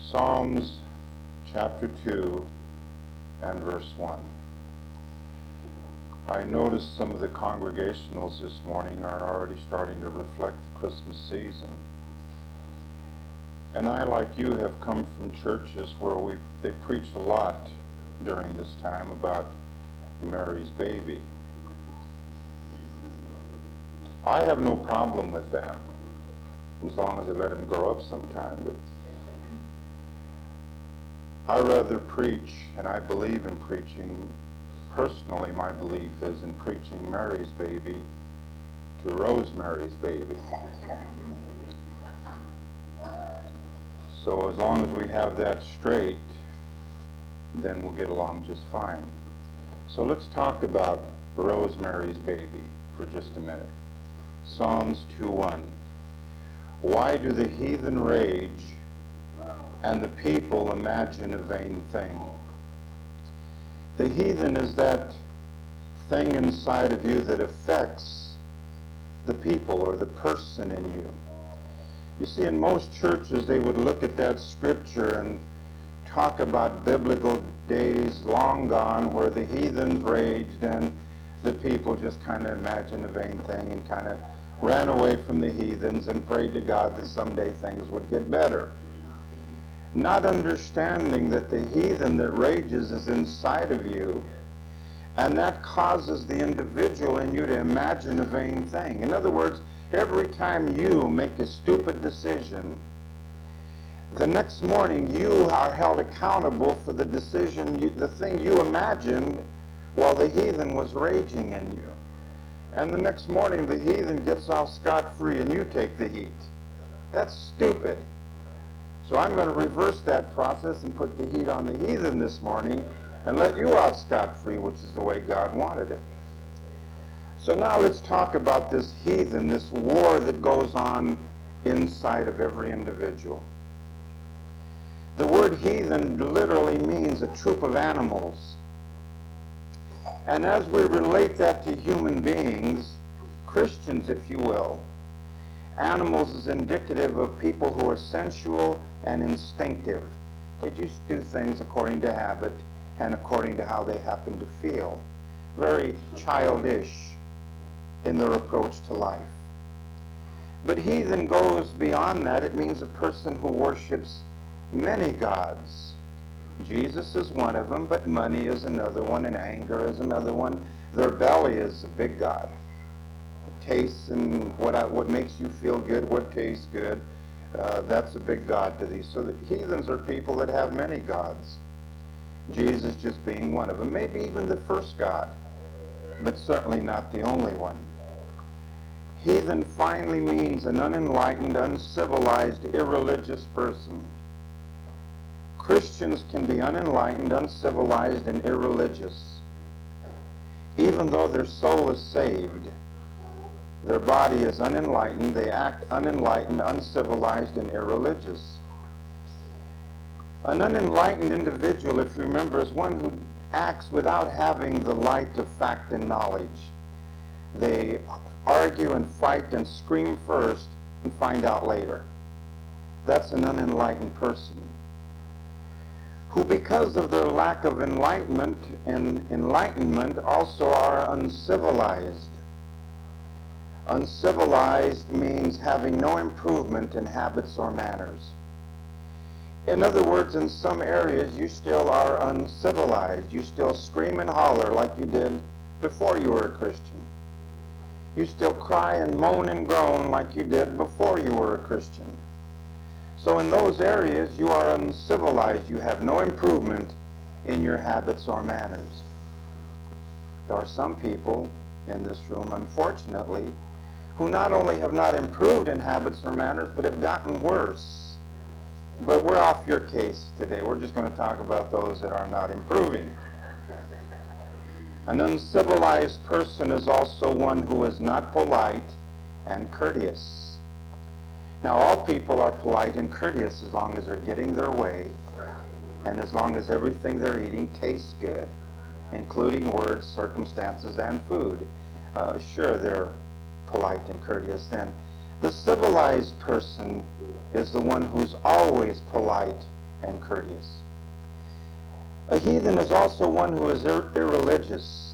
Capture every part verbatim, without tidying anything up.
Psalms chapter two and verse one. I noticed some of the congregationals this morning are already starting to reflect the Christmas season. And I, like you, have come from churches where we they preach a lot during this time about Mary's baby. I have no problem with that, as long as they let him grow up sometime. But I rather preach, and I believe in preaching. Personally, my belief is in preaching Mary's baby to Rosemary's baby. So as long as we have that straight, then we'll get along just fine. So let's talk about Rosemary's baby for just a minute. Psalms two one. Why do the heathen rage and the people imagine a vain thing? The heathen is that thing inside of you that affects the people or the person in you. You see, in most churches, they would look at that scripture and talk about biblical days long gone where the heathens raged and the people just kind of imagined a vain thing and kind of ran away from the heathens and prayed to God that someday things would get better. Not understanding that the heathen that rages is inside of you, and that causes the individual in you to imagine a vain thing. In other words, every time you make a stupid decision, the next morning you are held accountable for the decision, you, the thing you imagined while the heathen was raging in you. And the next morning the heathen gets off scot-free and you take the heat. That's stupid. So I'm going to reverse that process and put the heat on the heathen this morning and let you off scot-free, which is the way God wanted it. So now let's talk about this heathen, this war that goes on inside of every individual. The word heathen literally means a troop of animals. And as we relate that to human beings, Christians, if you will, animals is indicative of people who are sensual and instinctive. They just do things according to habit and according to how they happen to feel. Very childish in their approach to life. But heathen goes beyond that. It means a person who worships many gods. Jesus is one of them, but money is another one, and anger is another one. Their belly is a big god. Tastes and what what makes you feel good, what tastes good, uh, that's a big god to these. So the heathens are people that have many gods. Jesus just being one of them, maybe even the first god, but certainly not the only one. Heathen finally means an unenlightened, uncivilized, irreligious person. Christians can be unenlightened, uncivilized, and irreligious. Even though their soul is saved, their body is unenlightened, they act unenlightened, uncivilized, and irreligious. An unenlightened individual, if you remember, is one who acts without having the light of fact and knowledge. They argue and fight and scream first and find out later. That's an unenlightened person, who because of their lack of enlightenment and enlightenment also are uncivilized. Uncivilized means having no improvement in habits or manners. In other words, in some areas you still are uncivilized. You still scream and holler like you did before you were a Christian. You still cry and moan and groan like you did before you were a Christian. So in those areas, you are uncivilized. You have no improvement in your habits or manners. There are some people in this room, unfortunately, who not only have not improved in habits or manners, but have gotten worse. But we're off your case today. We're just going to talk about those that are not improving. An uncivilized person is also one who is not polite and courteous. Now, all people are polite and courteous as long as they're getting their way and as long as everything they're eating tastes good, including words, circumstances, and food. Uh, sure, they're polite and courteous then. The civilized person is the one who's always polite and courteous. A heathen is also one who is ir- irreligious.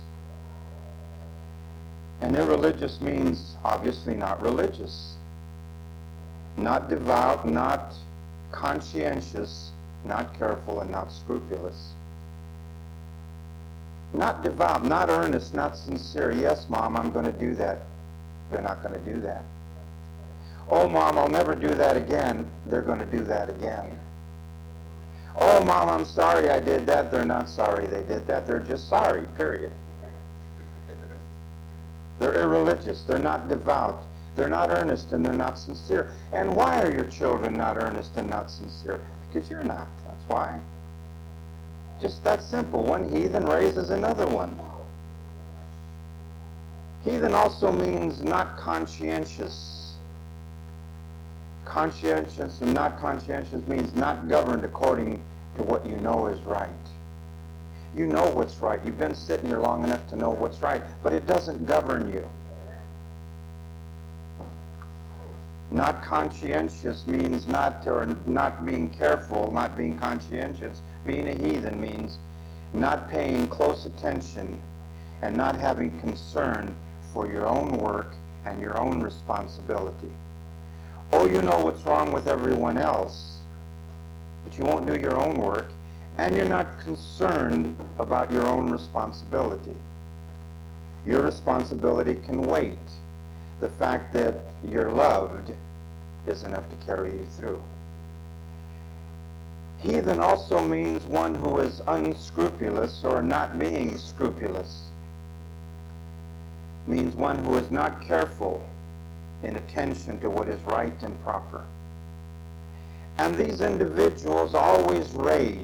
And irreligious means obviously not religious, not devout, not conscientious, not careful, and not scrupulous. Not devout, not earnest, not sincere. Yes, Mom, I'm going to do that. They're not going to do that. Oh, Mom, I'll never do that again. They're going to do that again. Oh, Mom, I'm sorry I did that. They're not sorry they did that. They're just sorry, period. They're irreligious. They're not devout. They're not earnest, and they're not sincere. And why are your children not earnest and not sincere? Because you're not. That's why. Just that simple. One heathen raises another one. Heathen also means not conscientious. Conscientious and not conscientious means not governed according to what you know is right. You know what's right. You've been sitting here long enough to know what's right, but it doesn't govern you. Not conscientious means not, or not being careful, not being conscientious. Being a heathen means not paying close attention and not having concern for your own work and your own responsibility. Oh, you know what's wrong with everyone else, but you won't do your own work, and you're not concerned about your own responsibility. Your responsibility can wait. The fact that you're loved is enough to carry you through. Heathen also means one who is unscrupulous or not being scrupulous. Means one who is not careful in attention to what is right and proper. And these individuals always rage.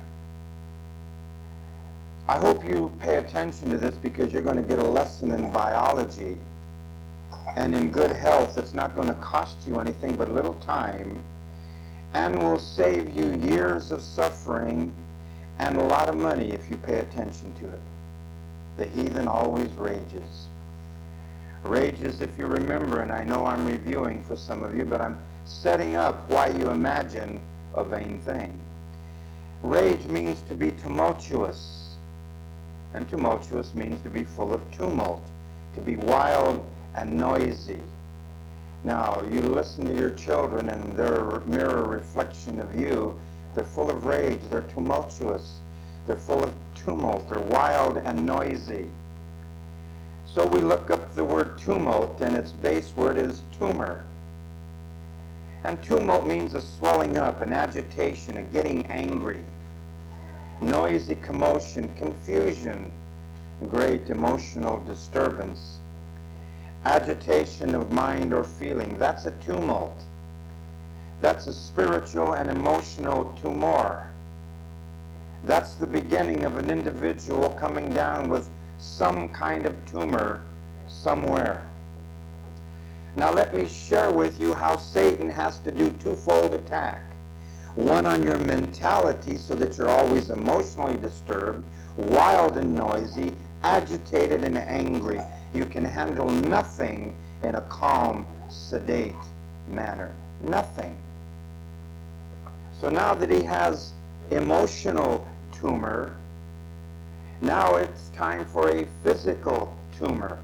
I hope you pay attention to this, because you're going to get a lesson in biology. And in good health, it's not going to cost you anything but a little time, and will save you years of suffering and a lot of money if you pay attention to it. The heathen always rages. Rages, if you remember, and I know I'm reviewing for some of you, but I'm setting up why you imagine a vain thing. Rage means to be tumultuous. And tumultuous means to be full of tumult, to be wild and noisy. Now, you listen to your children and their mirror reflection of you. They're full of rage, they're tumultuous, they're full of tumult, they're wild and noisy. So we look up the word tumult, and its base word is tumor. And tumult means a swelling up, an agitation, a getting angry. Noisy commotion, confusion, great emotional disturbance, agitation of mind or feeling. That's a tumult. That's a spiritual and emotional tumor. That's the beginning of an individual coming down with some kind of tumor somewhere. Now let me share with you how Satan has to do twofold attack. One on your mentality, so that you're always emotionally disturbed, wild and noisy, agitated and angry. You can handle nothing in a calm, sedate manner. Nothing. So now that he has emotional tumor, now it's time for a physical tumor.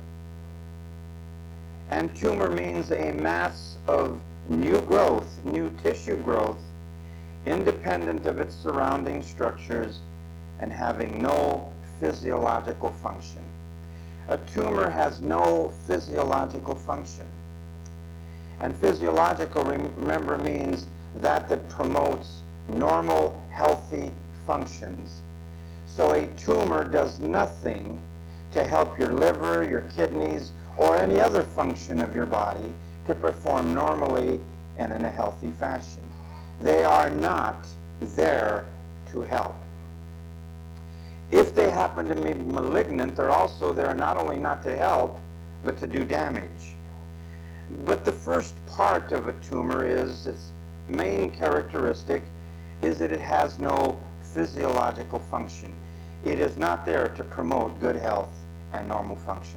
And tumor means a mass of new growth, new tissue growth, independent of its surrounding structures and having no physiological function. A tumor has no physiological function. And physiological, remember, means that that promotes normal, healthy functions. So a tumor does nothing to help your liver, your kidneys, or any other function of your body to perform normally and in a healthy fashion. They are not there to help. If they happen to be malignant, they're also there not only not to help, but to do damage. But the first part of a tumor is, its main characteristic is that it has no physiological function. It is not there to promote good health and normal functioning.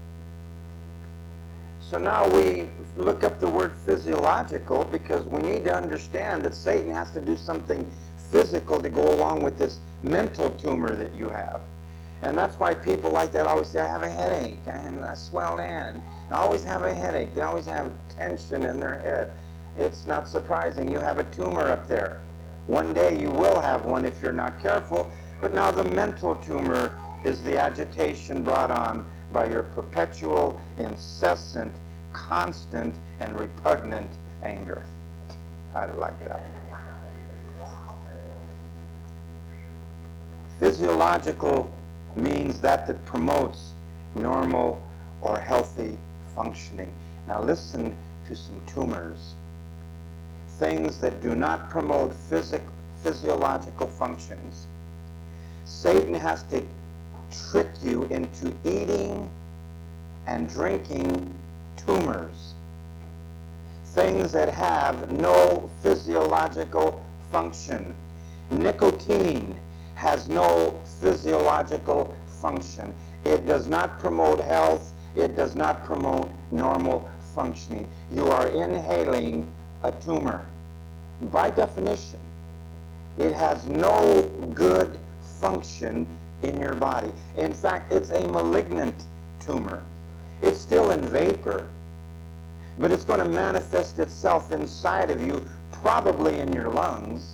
So now we look up the word physiological, because we need to understand that Satan has to do something physical to go along with this mental tumor that you have. And that's why people like that always say, I have a headache, and I swell in. I always have a headache. They always have tension in their head. It's not surprising. You have a tumor up there. One day you will have one if you're not careful, but now the mental tumor is the agitation brought on by your perpetual, incessant, constant, and repugnant anger. I like that. Physiological means that that promotes normal or healthy functioning. Now listen to some tumors. Things that do not promote physic, physiological functions. Satan has to trick you into eating and drinking tumors. Things that have no physiological function. Nicotine has no physiological function. It does not promote health. It does not promote normal functioning. You are inhaling a tumor. By definition, it has no good function in your body. In fact, it's a malignant tumor. It's still in vapor, but it's going to manifest itself inside of you, probably in your lungs,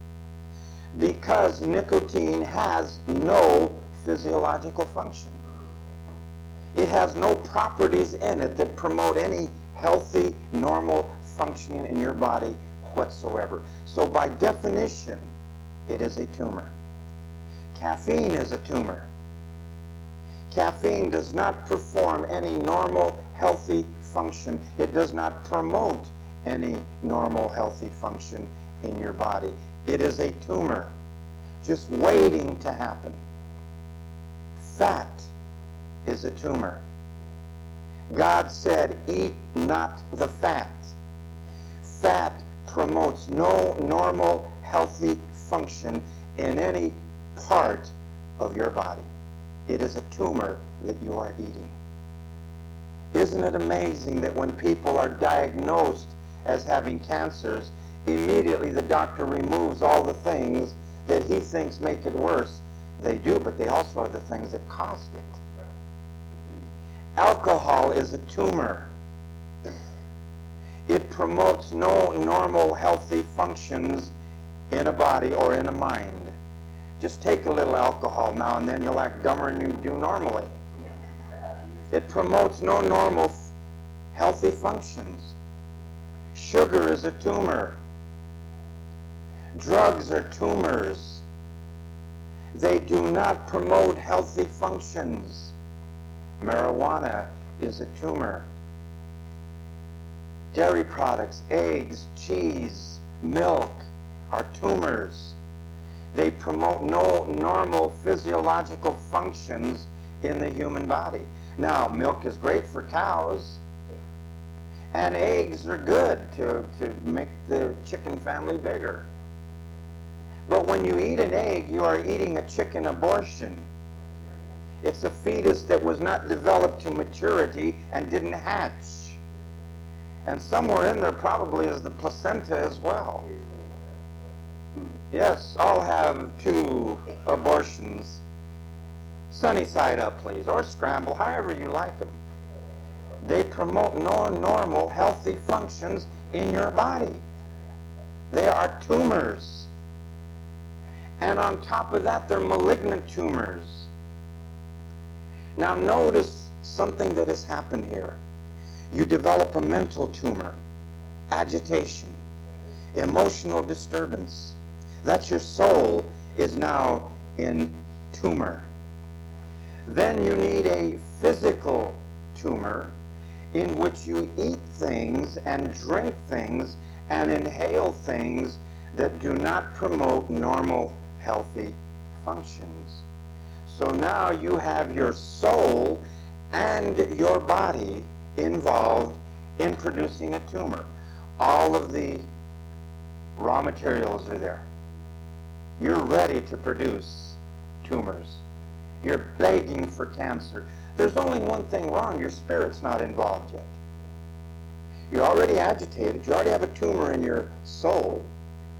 because nicotine has no physiological function. It has no properties in it that promote any healthy, normal functioning in your body whatsoever. So by definition, it is a tumor. Caffeine is a tumor. Caffeine does not perform any normal, healthy function. It does not promote any normal, healthy function in your body. It is a tumor, just waiting to happen. Fat is a tumor. God said, eat not the fat. Fat promotes no normal, healthy function in any part of your body. It is a tumor that you are eating. Isn't it amazing that when people are diagnosed as having cancers, immediately the doctor removes all the things that he thinks make it worse? They do, but they also are the things that caused it. Alcohol is a tumor. It promotes no normal, healthy functions in a body or in a mind. Just take a little alcohol now and then, you'll act dumber than you do normally. It promotes no normal, healthy functions. Sugar is a tumor. Drugs are tumors. They do not promote healthy functions. Marijuana is a tumor. Dairy products, eggs, cheese, milk are tumors. They promote no normal physiological functions in the human body. Now, milk is great for cows, and eggs are good to, to make the chicken family bigger. But when you eat an egg, you are eating a chicken abortion. It's a fetus that was not developed to maturity and didn't hatch. And somewhere in there probably is the placenta as well. Yes, I'll have two abortions. Sunny side up, please, or scramble, however you like them. They promote no normal, healthy functions in your body. They are tumors. And on top of that, they're malignant tumors. Now notice something that has happened here. You develop a mental tumor, agitation, emotional disturbance. That's your soul is now in tumor. Then you need a physical tumor in which you eat things and drink things and inhale things that do not promote normal, healthy functions. So now you have your soul and your body involved in producing a tumor. All of the raw materials are there. You're ready to produce tumors. You're begging for cancer. There's only one thing wrong. Your spirit's not involved yet. You're already agitated. You already have a tumor in your soul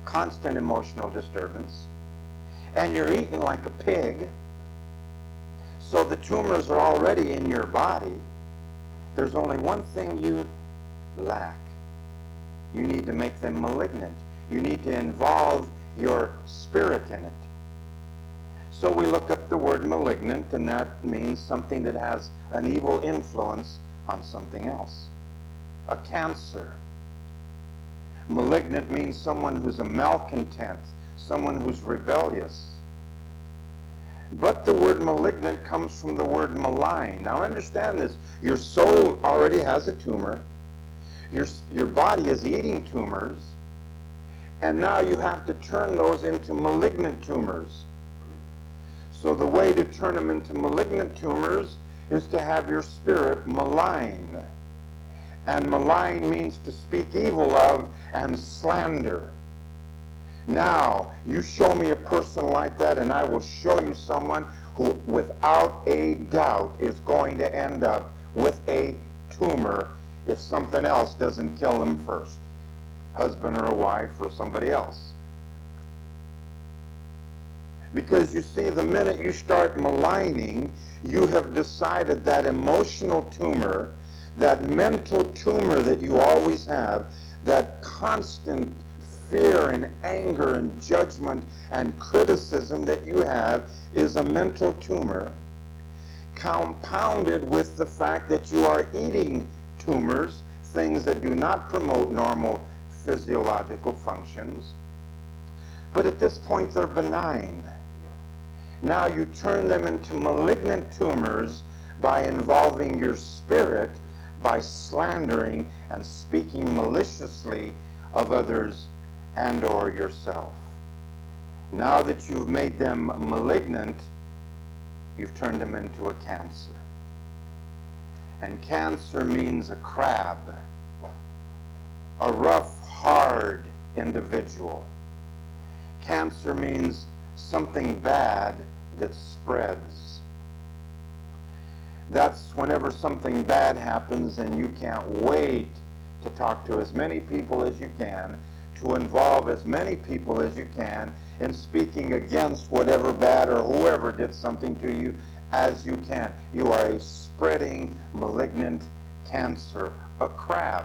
constant emotional disturbance, and you're eating like a pig, so the tumors are already in your body. There's only one thing you lack. You need to make them malignant. You need to involve your spirit in it. So we look up the word malignant, and that means something that has an evil influence on something else. A cancer. Malignant means someone who's a malcontent, someone who's rebellious. But the word malignant comes from the word malign. Now understand this. Your soul already has a tumor. Your, your body is eating tumors. And now you have to turn those into malignant tumors. So the way to turn them into malignant tumors is to have your spirit malign. And malign means to speak evil of and slander. Now, you show me a person like that, and I will show you someone who, without a doubt, is going to end up with a tumor if something else doesn't kill them first. Husband or a wife or somebody else. Because you see, the minute you start maligning, you have decided that emotional tumor, that mental tumor that you always have, that constant fear and anger and judgment and criticism that you have is a mental tumor, compounded with the fact that you are eating tumors, things that do not promote normal physiological functions. But at this point they're benign. Now you turn them into malignant tumors by involving your spirit, by slandering and speaking maliciously of others and or yourself. Now that you've made them malignant, you've turned them into a cancer. And cancer means a crab, a rough, hard individual. Cancer means something bad that spreads. That's whenever something bad happens and you can't wait to talk to as many people as you can, to involve as many people as you can in speaking against whatever bad or whoever did something to you as you can. You are a spreading malignant cancer, a crab.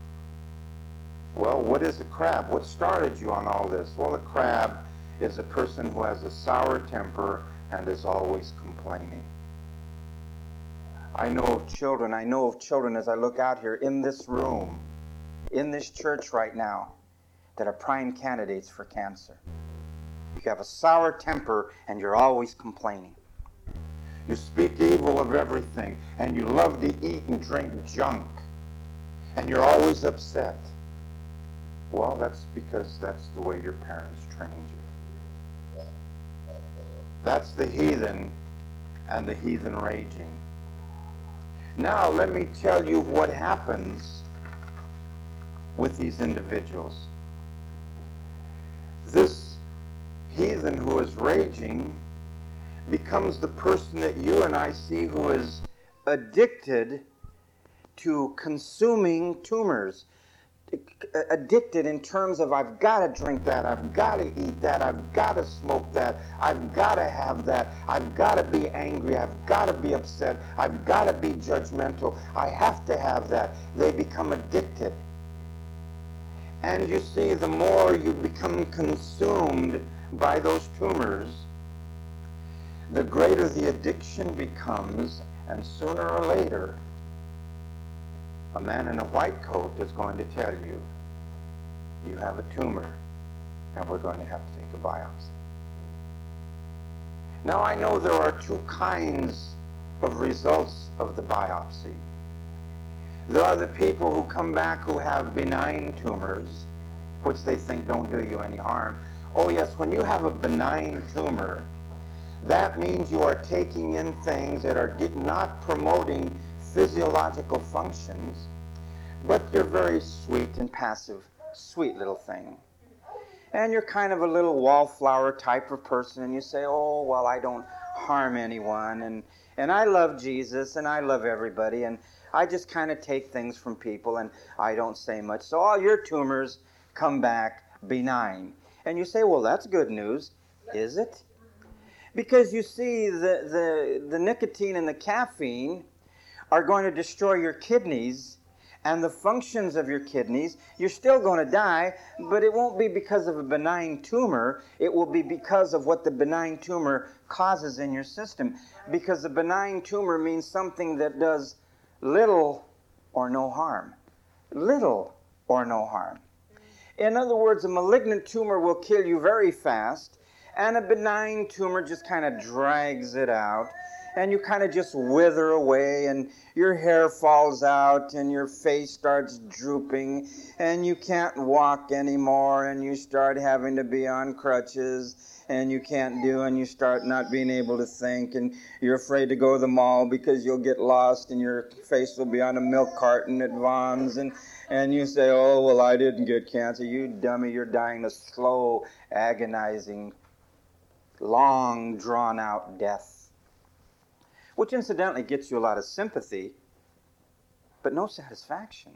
Well, what is a crab? What started you on all this? Well, a crab is a person who has a sour temper and is always complaining. I know of children, I know of children as I look out here in this room, in this church right now, that are prime candidates for cancer. You have a sour temper and you're always complaining. You speak evil of everything and you love to eat and drink junk and you're always upset. Well, that's because that's the way your parents trained you. That's the heathen and the heathen raging. Now let me tell you what happens with these individuals. This heathen who is raging becomes the person that you and I see who is addicted to consuming tumors. Addicted in terms of, I've got to drink that, I've got to eat that, I've got to smoke that, I've got to have that, I've got to be angry, I've got to be upset, I've got to be judgmental, I have to have that. They become addicted. And you see, the more you become consumed by those tumors, the greater the addiction becomes, and sooner or later, a man in a white coat is going to tell you, you have a tumor, and we're going to have to take a biopsy. Now, I know there are two kinds of results of the biopsy. There are the people who come back who have benign tumors, which they think don't do you any harm. Oh yes, when you have a benign tumor, that means you are taking in things that are not promoting physiological functions, but you're very sweet and passive, sweet little thing. And you're kind of a little wallflower type of person, and you say, oh, well, I don't harm anyone, and, and I love Jesus, and I love everybody, and I just kind of take things from people, and I don't say much. So all your tumors come back benign. And you say, well, that's good news. Is it? Because you see, the, the, the nicotine and the caffeine are going to destroy your kidneys and the functions of your kidneys. You're still going to die, but it won't be because of a benign tumor. It will be because of what the benign tumor causes in your system. Because the benign tumor means something that does little or no harm. Little or no harm. In other words, a malignant tumor will kill you very fast, and a benign tumor just kind of drags it out, and you kind of just wither away, and your hair falls out, and your face starts drooping, and you can't walk anymore, and you start having to be on crutches, and you can't do, and you start not being able to think, and you're afraid to go to the mall because you'll get lost, and your face will be on a milk carton at Vaughn's, and And you say, oh, well, I didn't get cancer. You dummy, you're dying a slow, agonizing, long, drawn-out death. Which incidentally gets you a lot of sympathy, but no satisfaction.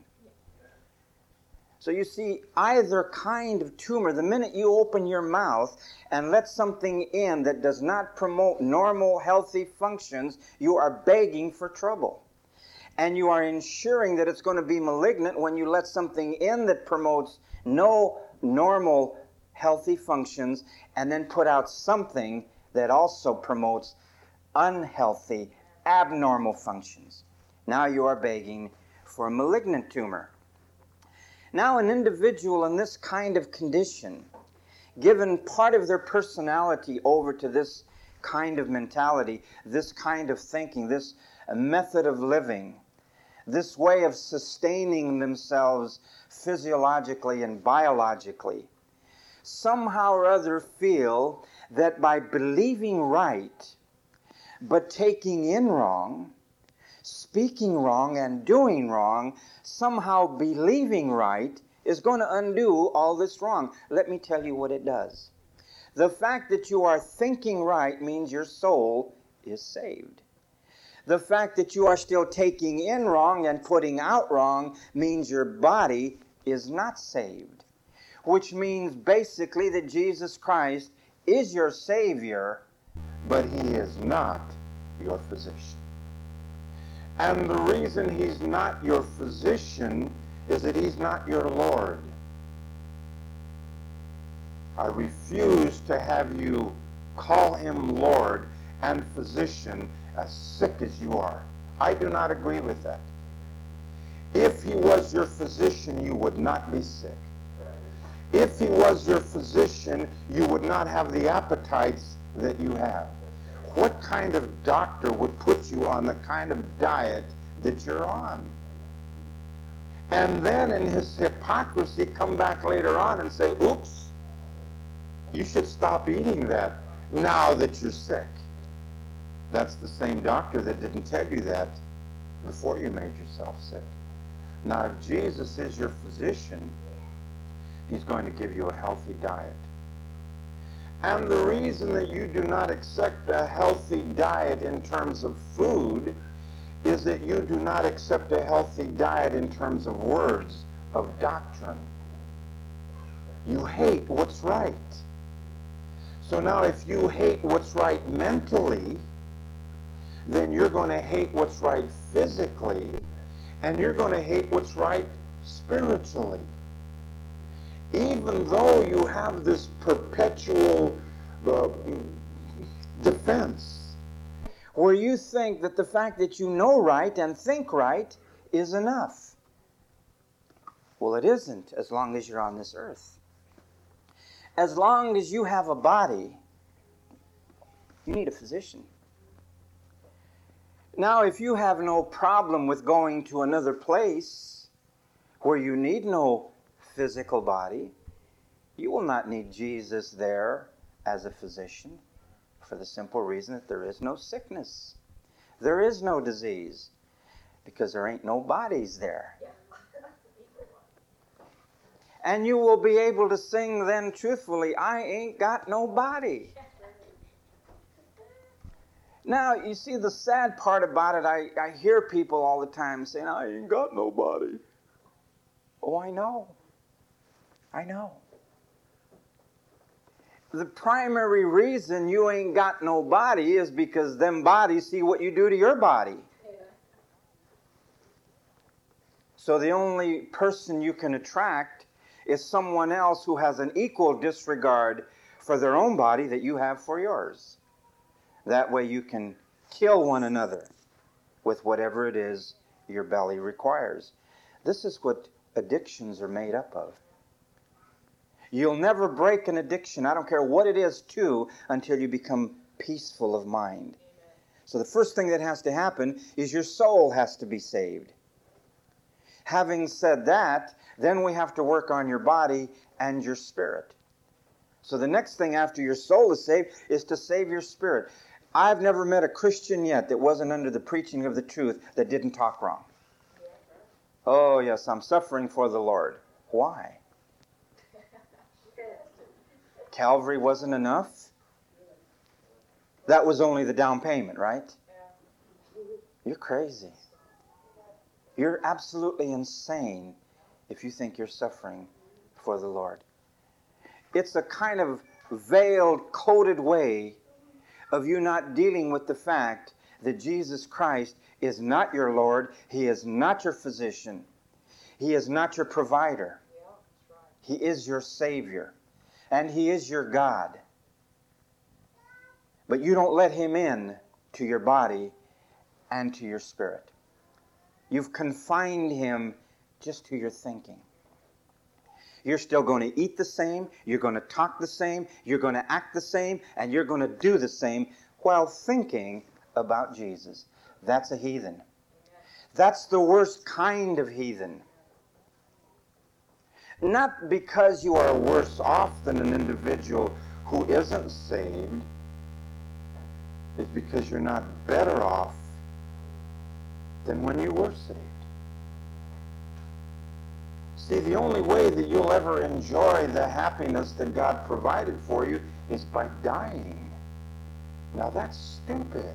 So you see, either kind of tumor, the minute you open your mouth and let something in that does not promote normal, healthy functions, you are begging for trouble. And you are ensuring that it's going to be malignant when you let something in that promotes no normal, healthy functions, and then put out something that also promotes unhealthy, abnormal functions. Now you are begging for a malignant tumor. Now an individual in this kind of condition, given part of their personality over to this kind of mentality, this kind of thinking, this method of living, this way of sustaining themselves physiologically and biologically, somehow or other feel that by believing right, but taking in wrong, speaking wrong and doing wrong, somehow believing right is going to undo all this wrong. Let me tell you what it does. The fact that you are thinking right means your soul is saved. The fact that you are still taking in wrong and putting out wrong means your body is not saved. Which means basically that Jesus Christ is your Savior, but he is not your physician. And the reason he's not your physician is that he's not your Lord. I refuse to have you call him Lord and physician as sick as you are. I do not agree with that. If he was your physician, you would not be sick. If he was your physician, you would not have the appetites that you have. What kind of doctor would put you on the kind of diet that you're on? And then in his hypocrisy come back later on and say, oops, you should stop eating that now that you're sick. That's the same doctor that didn't tell you that before you made yourself sick. Now, if Jesus is your physician, he's going to give you a healthy diet. And the reason that you do not accept a healthy diet in terms of food is that you do not accept a healthy diet in terms of words, of doctrine. You hate what's right. So now if you hate what's right mentally, then you're going to hate what's right physically, and you're going to hate what's right spiritually. Even though you have this perpetual uh, defense, where you think that the fact that you know right and think right is enough. Well, it isn't, as long as you're on this earth. As long as you have a body, you need a physician. Now, if you have no problem with going to another place where you need no physical body, you will not need Jesus there as a physician, for the simple reason that there is no sickness. There is no disease, because there ain't no bodies there. And you will be able to sing then truthfully, I ain't got no body. Now, you see, the sad part about it, I, I hear people all the time saying, I ain't got nobody. Oh, I know. I know. the primary reason you ain't got no body is because them bodies see what you do to your body. So the only person you can attract is someone else who has an equal disregard for their own body that you have for yours. That way you can kill one another with whatever it is your belly requires. This is what addictions are made up of. You'll never break an addiction, I don't care what it is, to, until you become peaceful of mind. So the first thing that has to happen is your soul has to be saved. Having said that, then we have to work on your body and your spirit. So the next thing after your soul is saved is to save your spirit. I've never met a Christian yet that wasn't under the preaching of the truth that didn't talk wrong. Oh yes, I'm suffering for the Lord. Why? Calvary wasn't enough? That was only the down payment, right? You're crazy. You're absolutely insane if you think you're suffering for the Lord. It's a kind of veiled, coded way of you not dealing with the fact that Jesus Christ is not your Lord. He is not your physician. He is not your provider. He is your Savior. And He is your God. But you don't let Him in to your body and to your spirit. You've confined Him just to your thinking. You're still going to eat the same, you're going to talk the same, you're going to act the same, and you're going to do the same while thinking about Jesus. That's a heathen. That's the worst kind of heathen. Not because you are worse off than an individual who isn't saved. It's because you're not better off than when you were saved. See, the only way that you'll ever enjoy the happiness that God provided for you is by dying. Now that's stupid.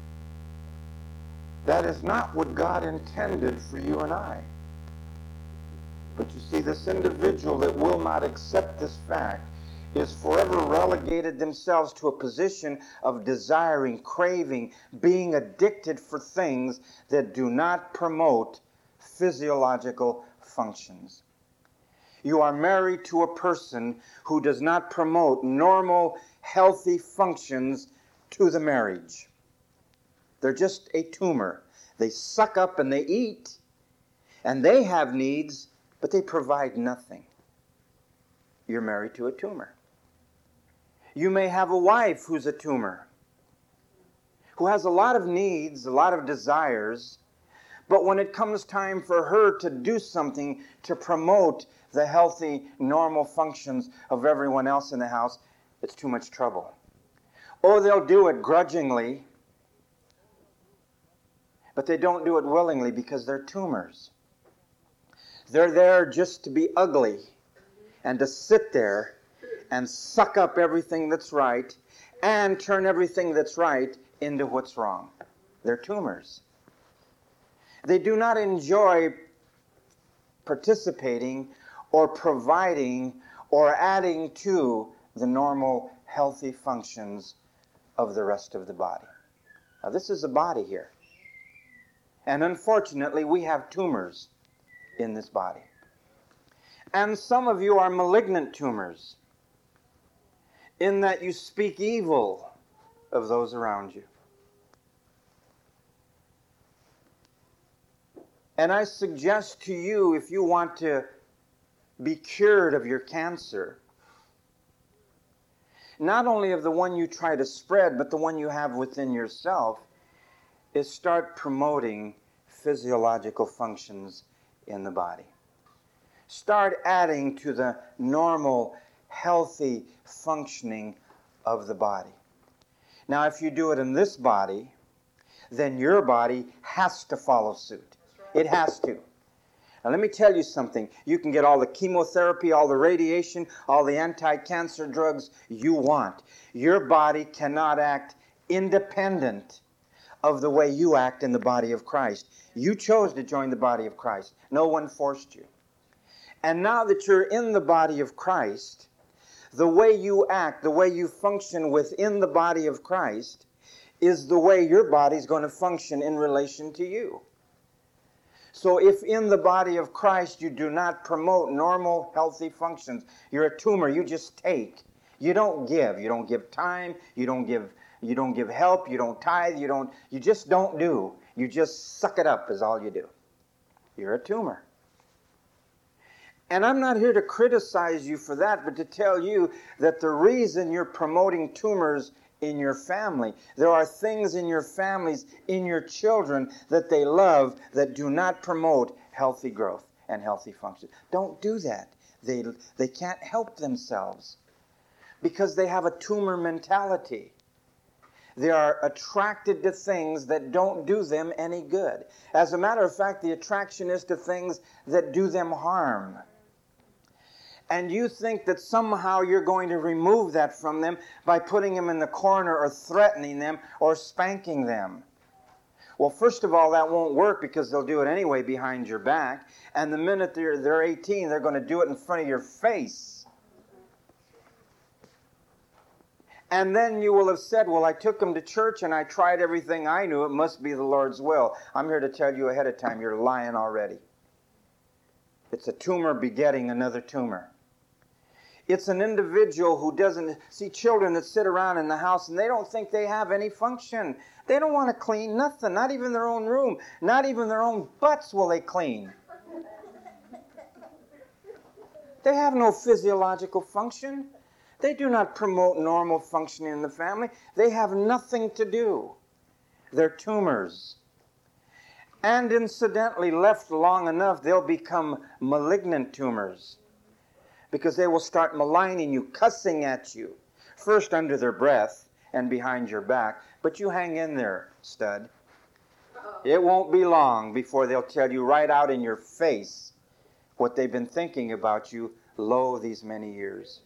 That is not what God intended for you and I. But you see, this individual that will not accept this fact is forever relegated themselves to a position of desiring, craving, being addicted for things that do not promote physiological functions. You are married to a person who does not promote normal, healthy functions to the marriage. They're just a tumor. They suck up and they eat, and they have needs, but they provide nothing. You're married to a tumor. You may have a wife who's a tumor, who has a lot of needs, a lot of desires, but when it comes time for her to do something to promote the healthy, normal functions of everyone else in the house, it's too much trouble. Or they'll do it grudgingly, but they don't do it willingly because they're tumors. They're there just to be ugly and to sit there and suck up everything that's right and turn everything that's right into what's wrong. They're tumors. They do not enjoy participating or providing or adding to the normal, healthy functions of the rest of the body. Now, this is a body here. And unfortunately, we have tumors in this body. And some of you are malignant tumors, in that you speak evil of those around you. And I suggest to you, if you want to be cured of your cancer, not only of the one you try to spread, but the one you have within yourself, is start promoting physiological functions in the body. Start adding to the normal, healthy functioning of the body. Now, if you do it in this body, then your body has to follow suit. It has to. Now, let me tell you something. You can get all the chemotherapy, all the radiation, all the anti-cancer drugs you want. Your body cannot act independent of the way you act in the body of Christ. You chose to join the body of Christ. No one forced you. And now that you're in the body of Christ, The way you act, the way you function within the body of Christ is the way your body's going to function in relation to you. So if in the body of Christ you do not promote normal, healthy functions, you're a tumor, you just take. You don't give. You don't give time. You don't give, you don't give help. You don't tithe. You don't, you just don't do. You just suck it up is all you do. You're a tumor. And I'm not here to criticize you for that, but to tell you that the reason you're promoting tumors in your family, there are things in your families, in your children that they love that do not promote healthy growth and healthy function. Don't do that. They, they can't help themselves because they have a tumor mentality. They are attracted to things that don't do them any good. As a matter of fact, the attraction is to things that do them harm. And you think that somehow you're going to remove that from them by putting them in the corner or threatening them or spanking them. Well, first of all, that won't work because they'll do it anyway behind your back. And the minute they're, they're eighteen, they're going to do it in front of your face. And then you will have said, well, I took them to church and I tried everything I knew. It must be the Lord's will. I'm here to tell you ahead of time, you're lying already. It's a tumor begetting another tumor. It's an individual who doesn't see children that sit around in the house and they don't think they have any function. They don't want to clean nothing, not even their own room. Not even their own butts will they clean. They have no physiological function. They do not promote normal functioning in the family. They have nothing to do. They're tumors. And incidentally, left long enough, they'll become malignant tumors. Because they will start maligning you, cussing at you. First under their breath and behind your back. But you hang in there, stud. It won't be long before they'll tell you right out in your face what they've been thinking about you, lo, these many years.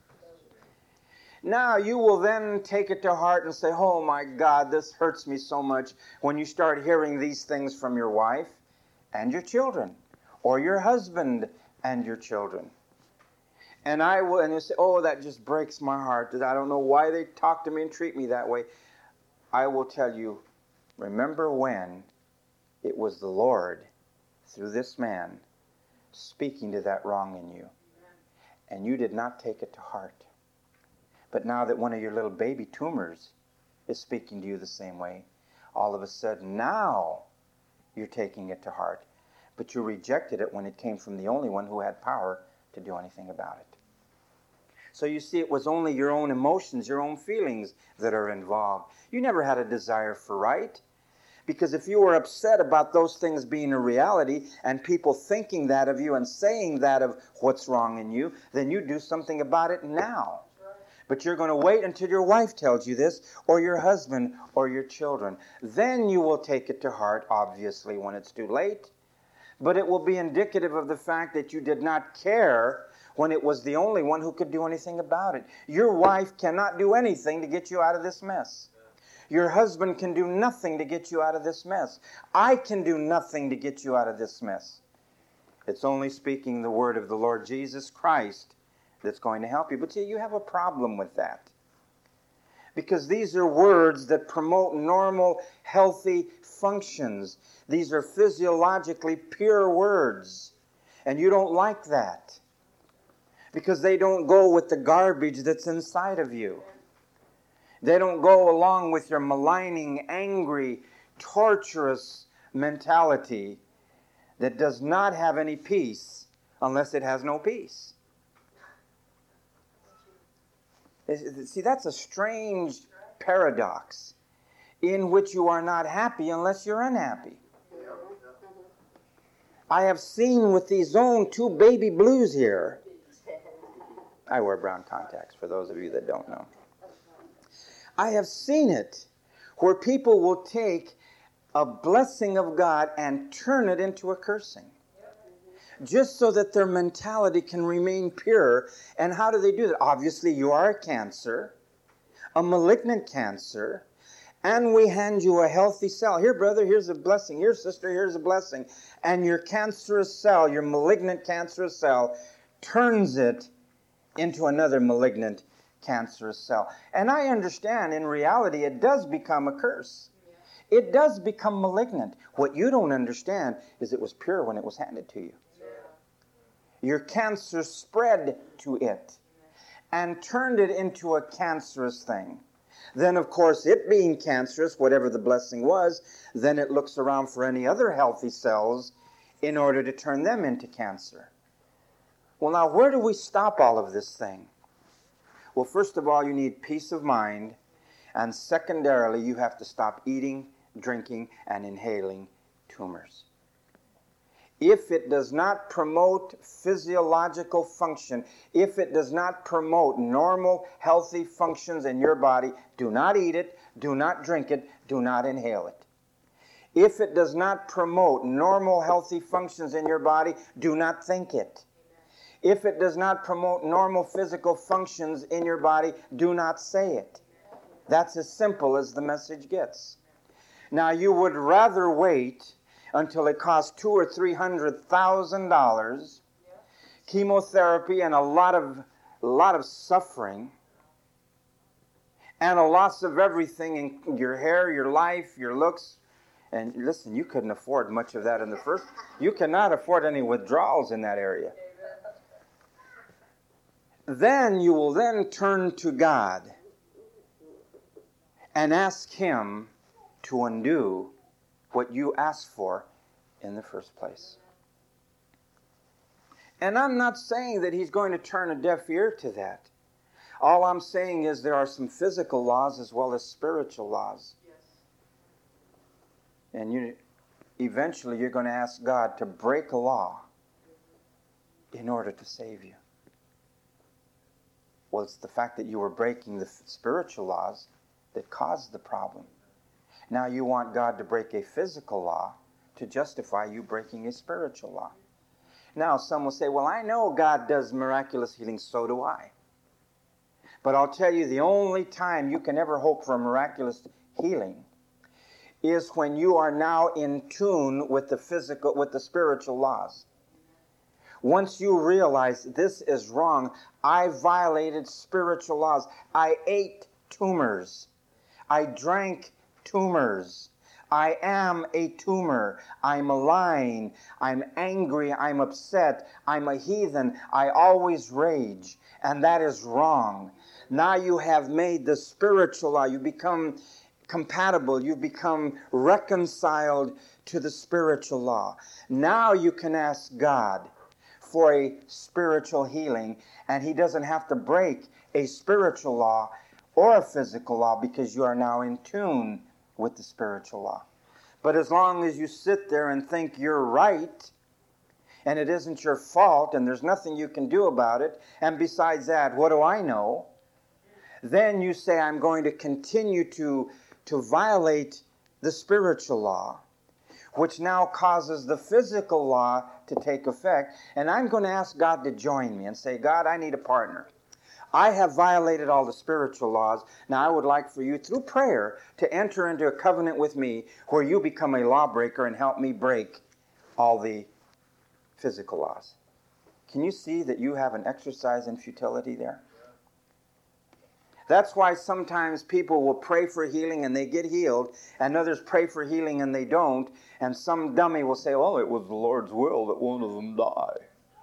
Now you will then take it to heart and say, oh my God, this hurts me so much, when you start hearing these things from your wife and your children, or your husband and your children. And I will, and you say, oh, that just breaks my heart. I don't know why they talk to me and treat me that way. I will tell you, remember when it was the Lord, through this man, speaking to that wrong in you. And you did not take it to heart. But now that one of your little baby tumors is speaking to you the same way, all of a sudden now you're taking it to heart. But you rejected it when it came from the only one who had power to do anything about it. So you see, it was only your own emotions, your own feelings that are involved. You never had a desire for right. Because if you were upset about those things being a reality and people thinking that of you and saying that of what's wrong in you, then you do something about it now. But you're going to wait until your wife tells you this, or your husband, or your children. Then you will take it to heart, obviously, when it's too late. But it will be indicative of the fact that you did not care when it was the only one who could do anything about it. Your wife cannot do anything to get you out of this mess. Your husband can do nothing to get you out of this mess. I can do nothing to get you out of this mess. It's only speaking the word of the Lord Jesus Christ that's going to help you. But see, you have a problem with that. Because these are words that promote normal, healthy functions. These are physiologically pure words. And you don't like that. Because they don't go with the garbage that's inside of you. They don't go along with your maligning, angry, torturous mentality that does not have any peace unless it has no peace. See, that's a strange paradox in which you are not happy unless you're unhappy. I have seen with these own two baby blues here. I wear brown contacts for those of you that don't know. I have seen it where people will take a blessing of God and turn it into a cursing. Just so that their mentality can remain pure. And how do they do that? Obviously, you are a cancer, a malignant cancer, and we hand you a healthy cell. Here, brother, here's a blessing. Here, sister, here's a blessing. And your cancerous cell, your malignant cancerous cell, turns it into another malignant cancerous cell. And I understand in reality it does become a curse. It does become malignant. What you don't understand is it was pure when it was handed to you. Your cancer spread to it and turned it into a cancerous thing. Then, of course, it being cancerous, whatever the blessing was, then it looks around for any other healthy cells in order to turn them into cancer. Well, now, where do we stop all of this thing? Well, first of all, you need peace of mind. And secondarily, you have to stop eating, drinking, and inhaling tumors. If it does not promote physiological function, if it does not promote normal, healthy functions in your body, do not eat it, do not drink it, do not inhale it. If it does not promote normal, healthy functions in your body, do not think it. If it does not promote normal physical functions in your body, do not say it. That's as simple as the message gets. Now, you would rather wait until it costs two or three hundred thousand dollars, chemotherapy, and a lot of a lot of suffering, and a loss of everything in your hair, your life, your looks. And listen, you couldn't afford much of that in the first. You cannot afford any withdrawals in that area. Then you will then turn to God and ask Him to undo what you asked for in the first place. And I'm not saying that He's going to turn a deaf ear to that. All I'm saying is there are some physical laws as well as spiritual laws. Yes. And you, eventually you're going to ask God to break a law in order to save you. Well, it's the fact that you were breaking the spiritual laws that caused the problem. Now you want God to break a physical law to justify you breaking a spiritual law. Now some will say, well, I know God does miraculous healing, so do I. But I'll tell you, the only time you can ever hope for miraculous healing is when you are now in tune with the physical, with the spiritual laws. Once you realize this is wrong, I violated spiritual laws. I ate tumors. I drank tumors. I am a tumor. I'm lying. I'm angry. I'm upset. I'm a heathen. I always rage. And that is wrong. Now you have made the spiritual law. You become compatible. You become reconciled to the spiritual law. Now you can ask God for a spiritual healing, and He doesn't have to break a spiritual law or a physical law because you are now in tune with the spiritual law. But as long as you sit there and think you're right, and it isn't your fault, and there's nothing you can do about it, and besides that, what do I know? Then you say, I'm going to continue to, to violate the spiritual law, which now causes the physical law to take effect, and I'm going to ask God to join me and say, God, I need a partner. I have violated all the spiritual laws. Now I would like for you, through prayer, to enter into a covenant with me where you become a lawbreaker and help me break all the physical laws. Can you see that you have an exercise in futility there? That's why sometimes people will pray for healing and they get healed, and others pray for healing and they don't, and some dummy will say, oh, it was the Lord's will that one of them die.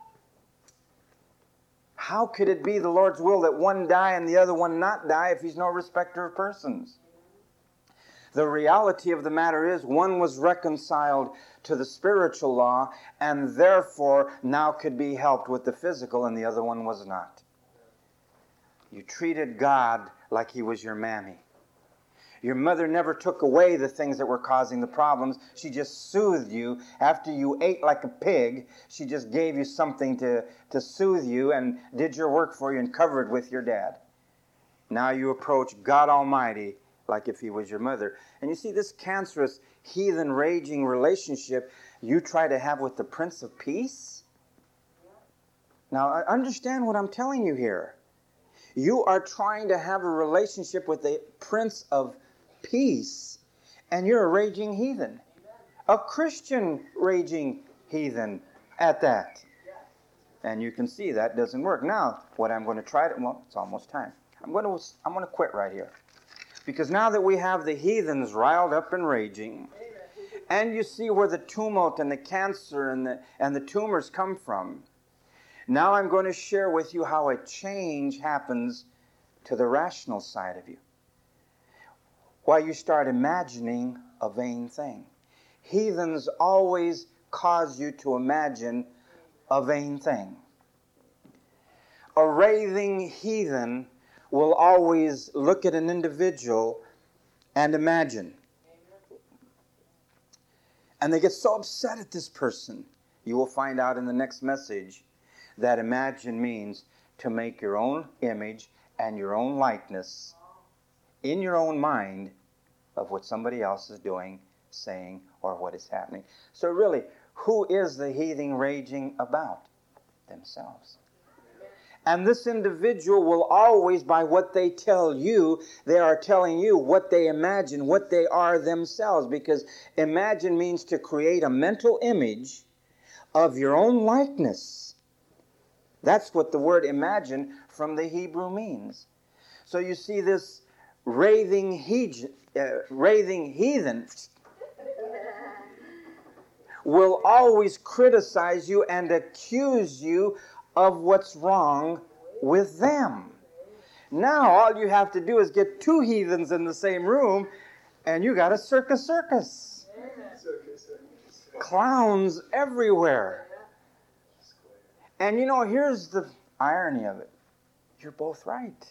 How could it be the Lord's will that one die and the other one not die if He's no respecter of persons? The reality of the matter is one was reconciled to the spiritual law and therefore now could be helped with the physical, and the other one was not. You treated God like He was your mammy. Your mother never took away the things that were causing the problems. She just soothed you. After you ate like a pig, she just gave you something to, to soothe you and did your work for you and covered with your dad. Now you approach God Almighty like if He was your mother. And you see, this cancerous, heathen, raging relationship you try to have with the Prince of Peace? Now, understand what I'm telling you here. You are trying to have a relationship with the Prince of Peace, and you're a raging heathen. A Christian raging heathen at that. And you can see that doesn't work. Now, what I'm going to try to, well, it's almost time. I'm going to, I'm going to quit right here. Because now that we have the heathens riled up and raging, and you see where the tumult and the cancer and the, and the tumors come from, now I'm going to share with you how a change happens to the rational side of you. Why you start imagining a vain thing. Heathens always cause you to imagine a vain thing. A raving heathen will always look at an individual and imagine. And they get so upset at this person. You will find out in the next message that imagine means to make your own image and your own likeness in your own mind of what somebody else is doing, saying, or what is happening. So really, who is the heathen raging about? Themselves. And this individual will always, by what they tell you, they are telling you what they imagine, what they are themselves. Because imagine means to create a mental image of your own likeness. That's what the word imagine from the Hebrew means. So you see this raving, he, uh, raving heathen will always criticize you and accuse you of what's wrong with them. Now all you have to do is get two heathens in the same room and you got a circus circus. Clowns everywhere. And you know, here's the irony of it. You're both right.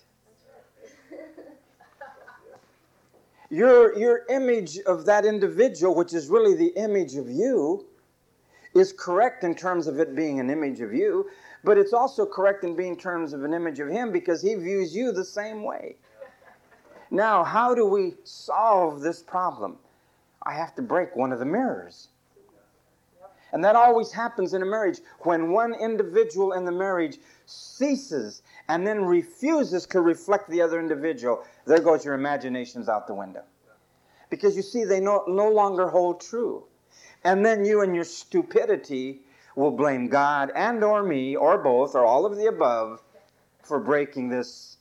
Your, your image of that individual, which is really the image of you, is correct in terms of it being an image of you, but it's also correct in being terms of an image of him because he views you the same way. Now, how do we solve this problem? I have to break one of the mirrors. And that always happens in a marriage. When one individual in the marriage ceases and then refuses to reflect the other individual, there goes your imaginations out the window. Because you see, they no, no longer hold true. And then you and your stupidity will blame God and or me or both or all of the above for breaking this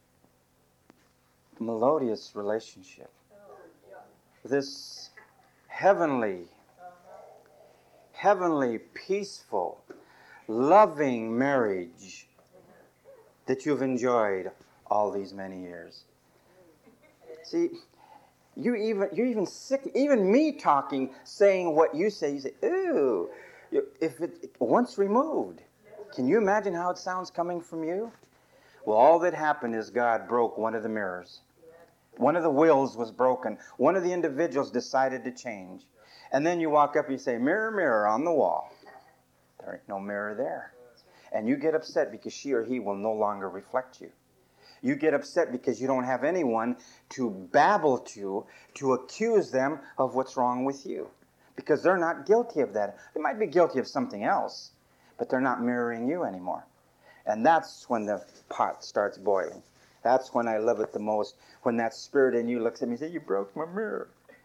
melodious relationship. This heavenly, heavenly, peaceful, loving marriage that you've enjoyed all these many years. See, you even you're even sick. Even me talking, saying what you say, you say, "Ooh." If it once removed, can you imagine how it sounds coming from you? Well, all that happened is God broke one of the mirrors. One of the wills was broken. One of the individuals decided to change. And then you walk up and you say, "Mirror, mirror on the wall." There ain't no mirror there. And you get upset because she or he will no longer reflect you. You get upset because you don't have anyone to babble to, to accuse them of what's wrong with you. Because they're not guilty of that. They might be guilty of something else, but they're not mirroring you anymore. And that's when the pot starts boiling. That's when I love it the most, when that spirit in you looks at me and says, "You broke my mirror."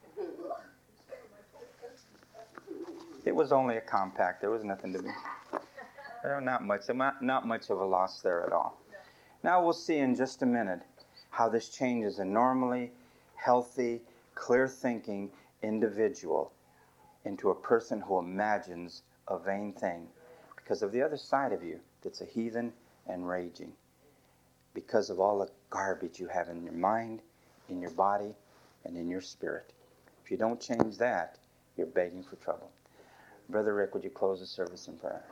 It was only a compact. There was nothing to be. Not much, not much of a loss there at all. Now we'll see in just a minute how this changes a normally healthy, clear-thinking individual into a person who imagines a vain thing because of the other side of you that's a heathen and raging, because of all the garbage you have in your mind, in your body, and in your spirit. If you don't change that, you're begging for trouble. Brother Rick, would you close the service in prayer?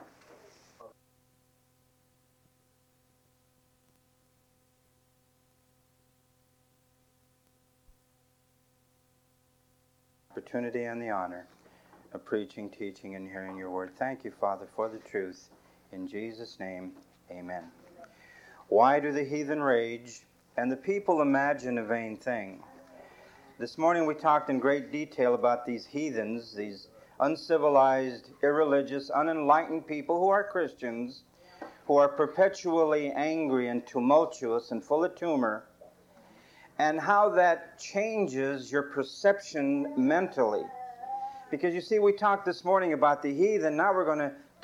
Opportunity and the honor of preaching, teaching, and hearing your word. Thank you, Father, for the truth. In Jesus' name, amen. Why do the heathen rage and the people imagine a vain thing? This morning we talked in great detail about these heathens, these uncivilized, irreligious, unenlightened people who are Christians, who are perpetually angry and tumultuous and full of tumor, and how that changes your perception mentally. Because you see, we talked this morning about the heathen. Now we're going to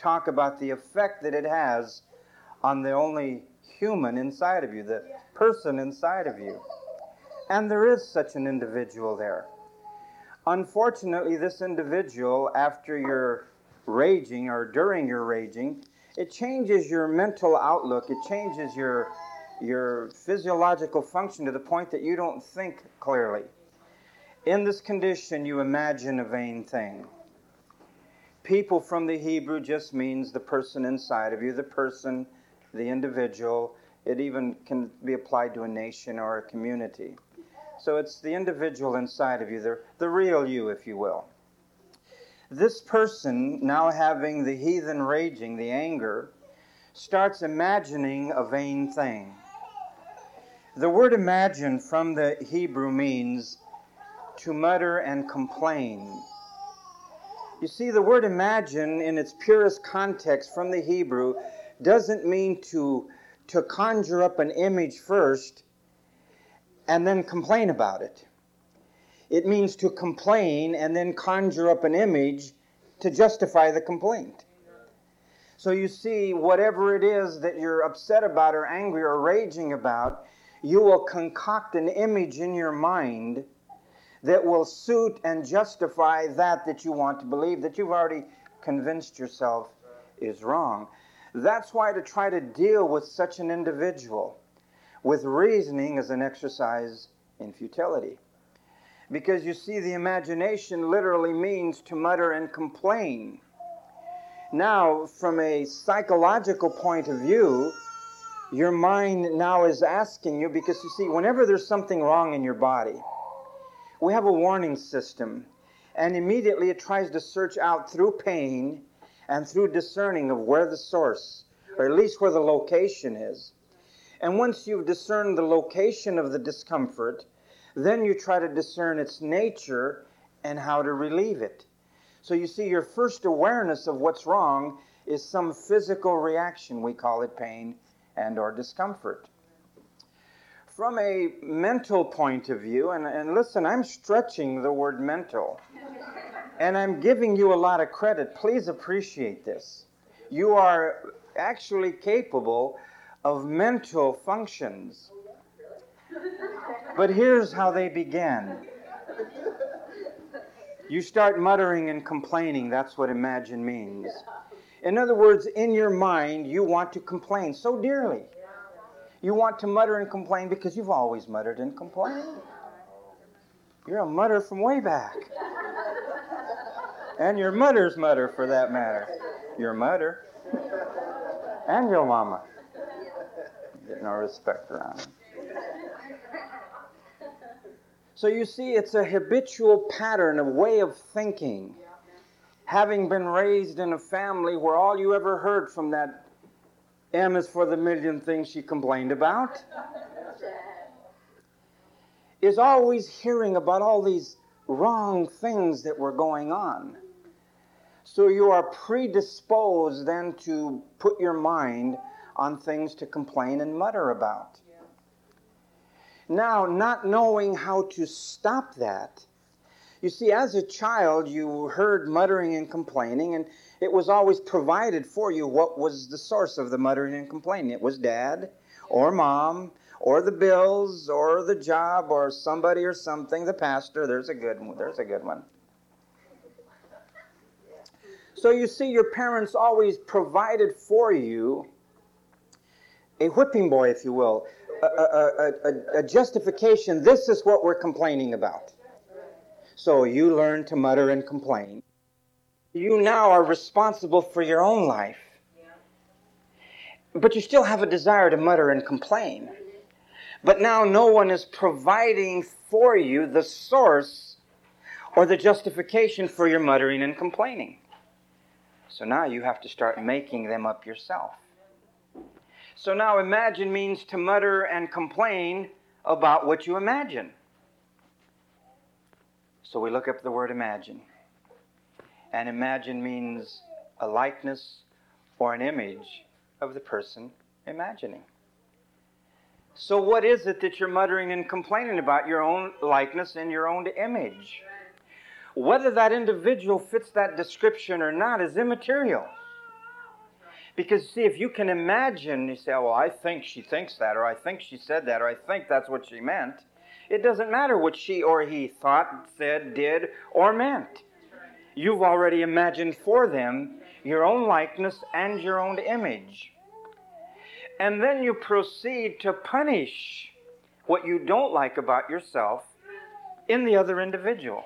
talk about the effect that it has on the only human inside of you, the person inside of you. And there is such an individual there. Unfortunately, this individual, after you're raging or during your raging, it changes your mental outlook. It changes your, your physiological function to the point that you don't think clearly. In this condition, you imagine a vain thing. People from the Hebrew just means the person inside of you, the person, the individual. It even can be applied to a nation or a community. So it's the individual inside of you, the, the real you, if you will. This person, now having the heathen raging, the anger, starts imagining a vain thing. The word imagine from the Hebrew means to mutter and complain. You see, the word imagine in its purest context from the Hebrew doesn't mean to, to conjure up an image first and then complain about it. It means to complain and then conjure up an image to justify the complaint. So you see, whatever it is that you're upset about or angry or raging about, you will concoct an image in your mind that will suit and justify that that you want to believe, that you've already convinced yourself is wrong. That's why to try to deal with such an individual with reasoning is an exercise in futility. Because you see, the imagination literally means to mutter and complain. Now, from a psychological point of view, your mind now is asking you, because you see, whenever there's something wrong in your body, we have a warning system, and immediately it tries to search out through pain and through discerning of where the source, or at least where the location is. And once you've discerned the location of the discomfort, then you try to discern its nature and how to relieve it. So you see, your first awareness of what's wrong is some physical reaction. We call it pain and or discomfort. From a mental point of view, and, and listen, I'm stretching the word mental, and I'm giving you a lot of credit. Please appreciate this. You are actually capable of mental functions. But here's how they began. You start muttering and complaining. That's what imagine means. In other words, in your mind, you want to complain so dearly. You want to mutter and complain because you've always muttered and complained. You're a mutter from way back. And your mother's mutter, for that matter. Your mother. And your mama. Get no respect around them. So you see, it's a habitual pattern, a way of thinking. Having been raised in a family where all you ever heard from that M is for the million things she complained about, is always hearing about all these wrong things that were going on. So you are predisposed then to put your mind on things to complain and mutter about. Now, not knowing how to stop that, you see, as a child, you heard muttering and complaining, and it was always provided for you what was the source of the muttering and complaining. It was dad, or mom, or the bills, or the job, or somebody or something, the pastor. There's a good one. There's a good one. So you see, your parents always provided for you a whipping boy, if you will, a, a, a, a justification. This is what we're complaining about. So you learn to mutter and complain. You now are responsible for your own life. But you still have a desire to mutter and complain. But now no one is providing for you the source or the justification for your muttering and complaining. So now you have to start making them up yourself. So now imagine means to mutter and complain about what you imagine. So we look up the word imagine. And imagine means a likeness or an image of the person imagining. So what is it that you're muttering and complaining about? Your own likeness and your own image. Whether that individual fits that description or not is immaterial. Because, see, if you can imagine, you say, oh, well, I think she thinks that, or I think she said that, or I think that's what she meant. It doesn't matter what she or he thought, said, did, or meant. You've already imagined for them your own likeness and your own image. And then you proceed to punish what you don't like about yourself in the other individual.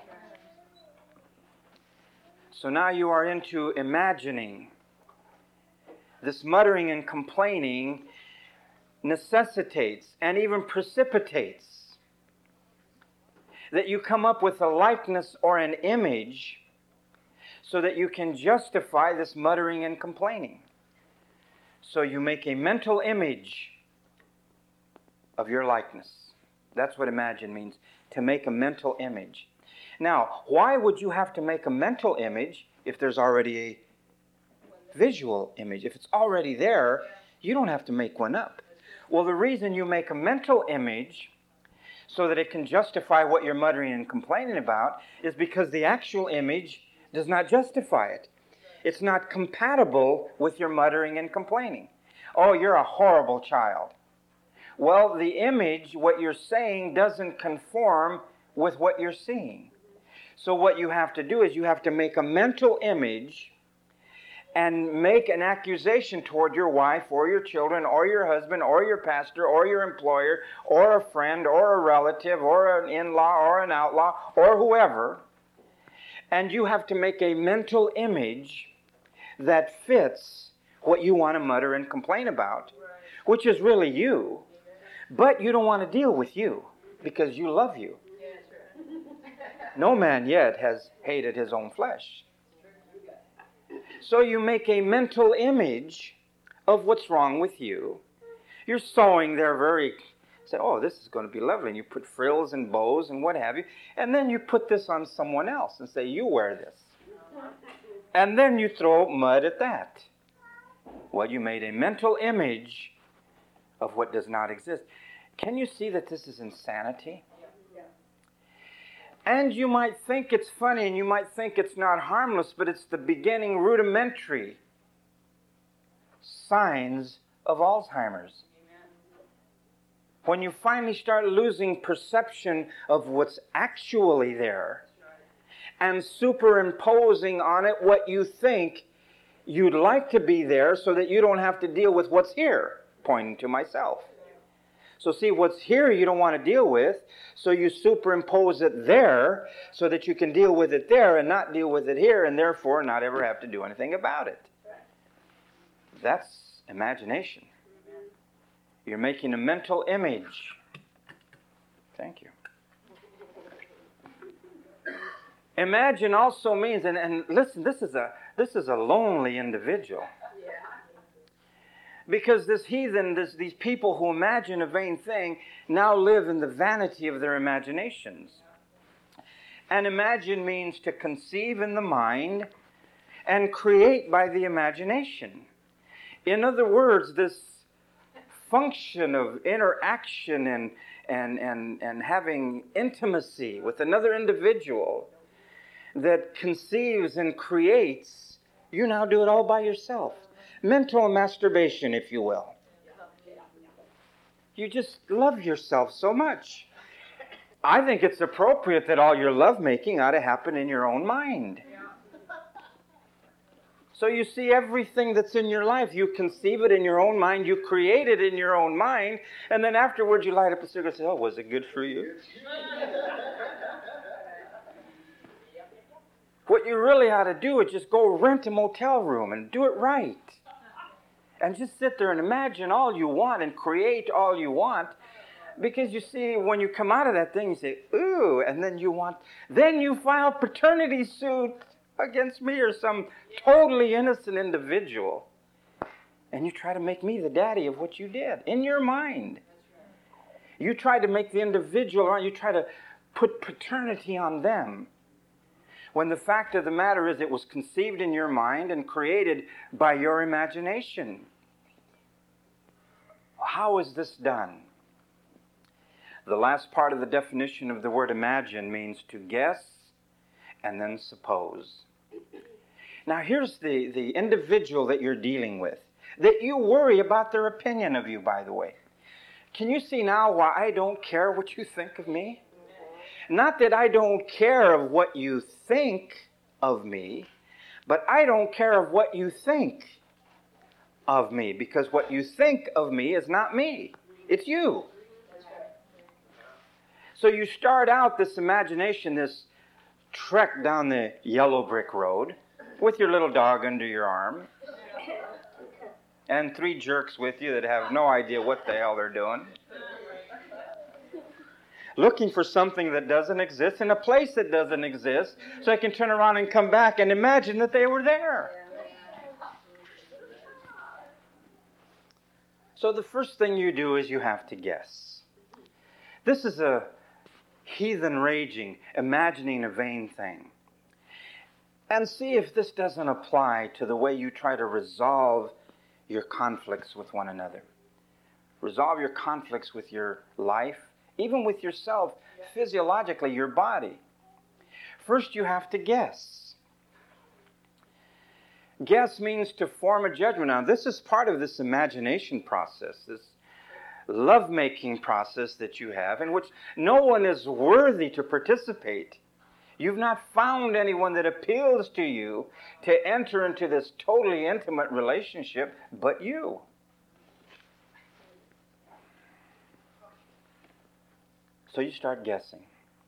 So now you are into imagining. This muttering and complaining necessitates and even precipitates that you come up with a likeness or an image so that you can justify this muttering and complaining. So you make a mental image of your likeness. That's what imagine means, to make a mental image. Now, why would you have to make a mental image if there's already a visual image? If it's already there, you don't have to make one up. Well, the reason you make a mental image so that it can justify what you're muttering and complaining about is because the actual image does not justify it. It's not compatible with your muttering and complaining. Oh, you're a horrible child. Well, the image, what you're saying, doesn't conform with what you're seeing. So what you have to do is you have to make a mental image and make an accusation toward your wife or your children or your husband or your pastor or your employer or a friend or a relative or an in-law or an outlaw or whoever. And you have to make a mental image that fits what you want to mutter and complain about, which is really you. But you don't want to deal with you because you love you. No man yet has hated his own flesh. So you make a mental image of what's wrong with you. You're sewing there very, say, oh, this is going to be lovely. And you put frills and bows and what have you. And then you put this on someone else and say, you wear this. And then you throw mud at that. Well, you made a mental image of what does not exist. Can you see that this is insanity? And you might think it's funny and you might think it's not harmless, but it's the beginning rudimentary signs of Alzheimer's. When you finally start losing perception of what's actually there and superimposing on it what you think you'd like to be there so that you don't have to deal with what's here, pointing to myself. So see, what's here you don't want to deal with, so you superimpose it there so that you can deal with it there and not deal with it here and therefore not ever have to do anything about it. That's imagination. You're making a mental image. Thank you. Imagine also means, and, and listen, this is a this is a lonely individual. Because this heathen, this, these people who imagine a vain thing, now live in the vanity of their imaginations. And imagine means to conceive in the mind and create by the imagination. In other words, this function of interaction and, and, and, and having intimacy with another individual that conceives and creates, you now do it all by yourself. Mental masturbation, if you will. You just love yourself so much. I think it's appropriate that all your lovemaking ought to happen in your own mind. So you see everything that's in your life, you conceive it in your own mind, you create it in your own mind, and then afterwards you light up a cigarette and say, oh, was it good for you? What you really ought to do is just go rent a motel room and do it right. And just sit there and imagine all you want and create all you want. Because you see, when you come out of that thing, you say, ooh, and then you want, then you file paternity suit against me or some totally innocent individual. And you try to make me the daddy of what you did in your mind. You try to make the individual, or you try to put paternity on them. When the fact of the matter is it was conceived in your mind and created by your imagination. How is this done? The last part of the definition of the word imagine means to guess and then suppose. Now here's the, the individual that you're dealing with. that you worry about their opinion of you, by the way. Can you see now why I don't care what you think of me? Not that I don't care of what you think of me, but I don't care of what you think of me, because what you think of me is not me. It's you. So you start out this imagination, this trek down the yellow brick road with your little dog under your arm and three jerks with you that have no idea what the hell they're doing, looking for something that doesn't exist in a place that doesn't exist, so I can turn around and come back and imagine that they were there. So the first thing you do is you have to guess. This is a heathen raging, imagining a vain thing. And see if this doesn't apply to the way you try to resolve your conflicts with one another. Resolve your conflicts with your life, even with yourself, physiologically, your body. First, you have to guess. Guess means to form a judgment. Now, this is part of this imagination process, this love-making process that you have, in which no one is worthy to participate. You've not found anyone that appeals to you to enter into this totally intimate relationship but you. So you start guessing.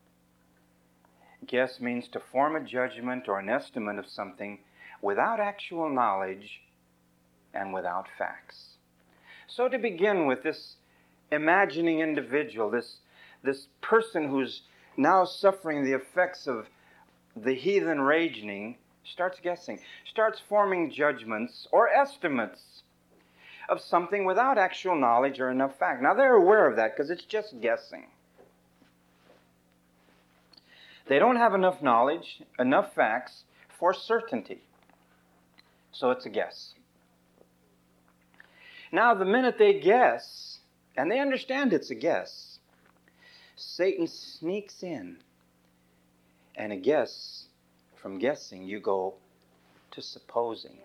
Guess means to form a judgment or an estimate of something without actual knowledge and without facts. So to begin with, this imagining individual, this, this person who's now suffering the effects of the heathen raging, starts guessing, starts forming judgments or estimates of something without actual knowledge or enough fact. Now they're aware of that because it's just guessing. They don't have enough knowledge, enough facts for certainty. So it's a guess. Now the minute they guess, and they understand it's a guess, Satan sneaks in. And a guess, from guessing, you go to supposing.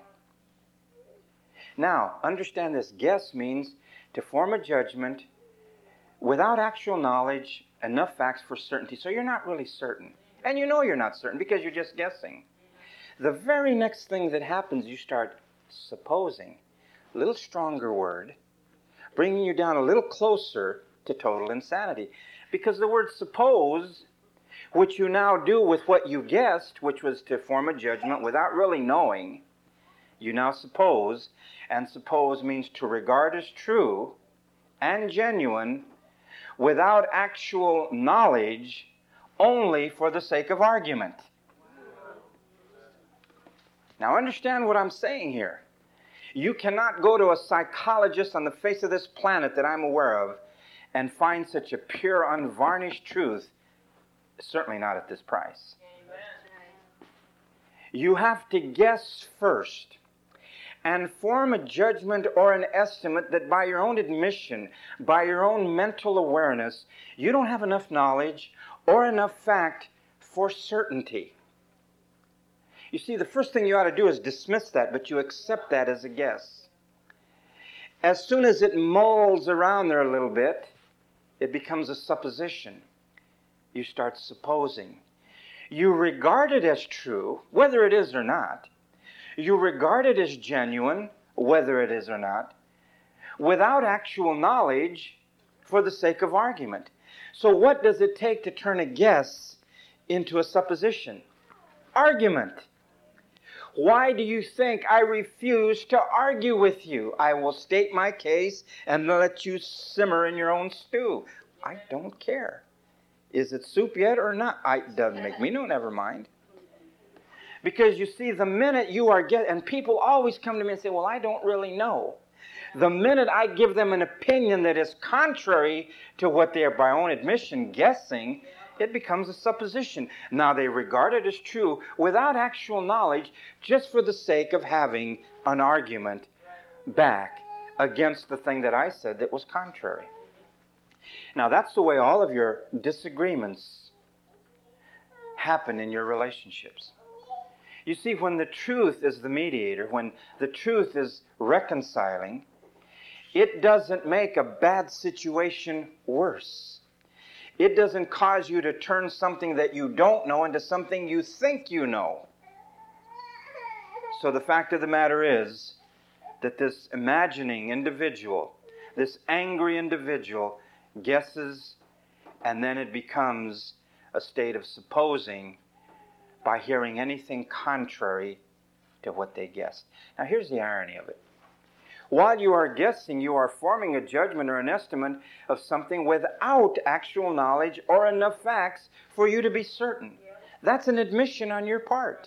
Now, understand this. Guess means to form a judgment without actual knowledge, enough facts for certainty. So you're not really certain. And you know you're not certain because you're just guessing. The very next thing that happens, you start supposing. A little stronger word, bringing you down a little closer to total insanity. Because the word suppose, which you now do with what you guessed, which was to form a judgment without really knowing, you now suppose, and suppose means to regard as true and genuine without actual knowledge, only for the sake of argument. Now understand what I'm saying here. You cannot go to a psychologist on the face of this planet that I'm aware of and find such a pure, unvarnished truth, certainly not at this price. Amen. You have to guess first and form a judgment or an estimate that by your own admission, by your own mental awareness, you don't have enough knowledge or enough fact for certainty. You see, the first thing you ought to do is dismiss that, but you accept that as a guess. As soon as it molds around there a little bit, it becomes a supposition. You start supposing. You regard it as true, whether it is or not. You regard it as genuine, whether it is or not, without actual knowledge for the sake of argument. So what does it take to turn a guess into a supposition? Argument. Why do you think I refuse to argue with you? I will state my case and let you simmer in your own stew. I don't care. Is it soup yet or not? I, it doesn't make me no, never mind. Because you see, the minute you are get, and people always come to me and say, well, I don't really know. The minute I give them an opinion that is contrary to what they are by own admission guessing, it becomes a supposition. Now they regard it as true without actual knowledge, just for the sake of having an argument back against the thing that I said that was contrary. Now that's the way all of your disagreements happen in your relationships. You see, when the truth is the mediator, when the truth is reconciling, it doesn't make a bad situation worse. It doesn't cause you to turn something that you don't know into something you think you know. So the fact of the matter is that this imagining individual, this angry individual, guesses, and then it becomes a state of supposing by hearing anything contrary to what they guessed. Now here's the irony of it. While you are guessing, you are forming a judgment or an estimate of something without actual knowledge or enough facts for you to be certain. That's an admission on your part.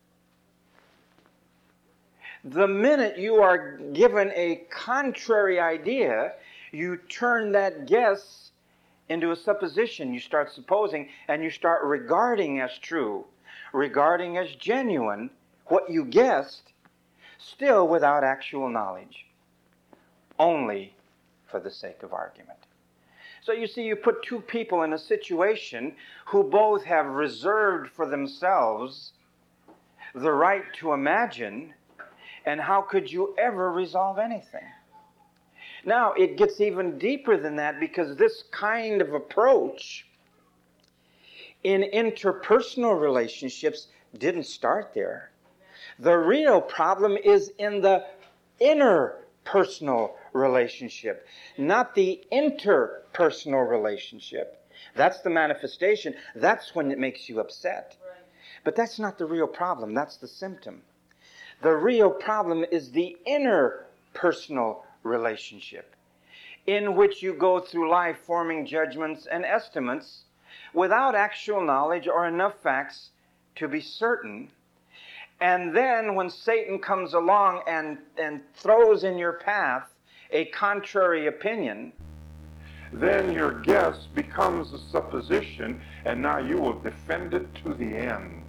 The minute you are given a contrary idea, you turn that guess into a supposition. You start supposing, and you start regarding as true, regarding as genuine what you guessed, still without actual knowledge, only for the sake of argument. So you see, you put two people in a situation who both have reserved for themselves the right to imagine, and how could you ever resolve anything? Now, it gets even deeper than that, because this kind of approach in interpersonal relationships didn't start there. The real problem is in the interpersonal relationship, not the interpersonal relationship. That's the manifestation. That's when it makes you upset. But that's not the real problem. That's the symptom. The real problem is the interpersonal relationship, in which you go through life forming judgments and estimates without actual knowledge or enough facts to be certain. And then when Satan comes along and, and throws in your path a contrary opinion, then your guess becomes a supposition, and now you will defend it to the end,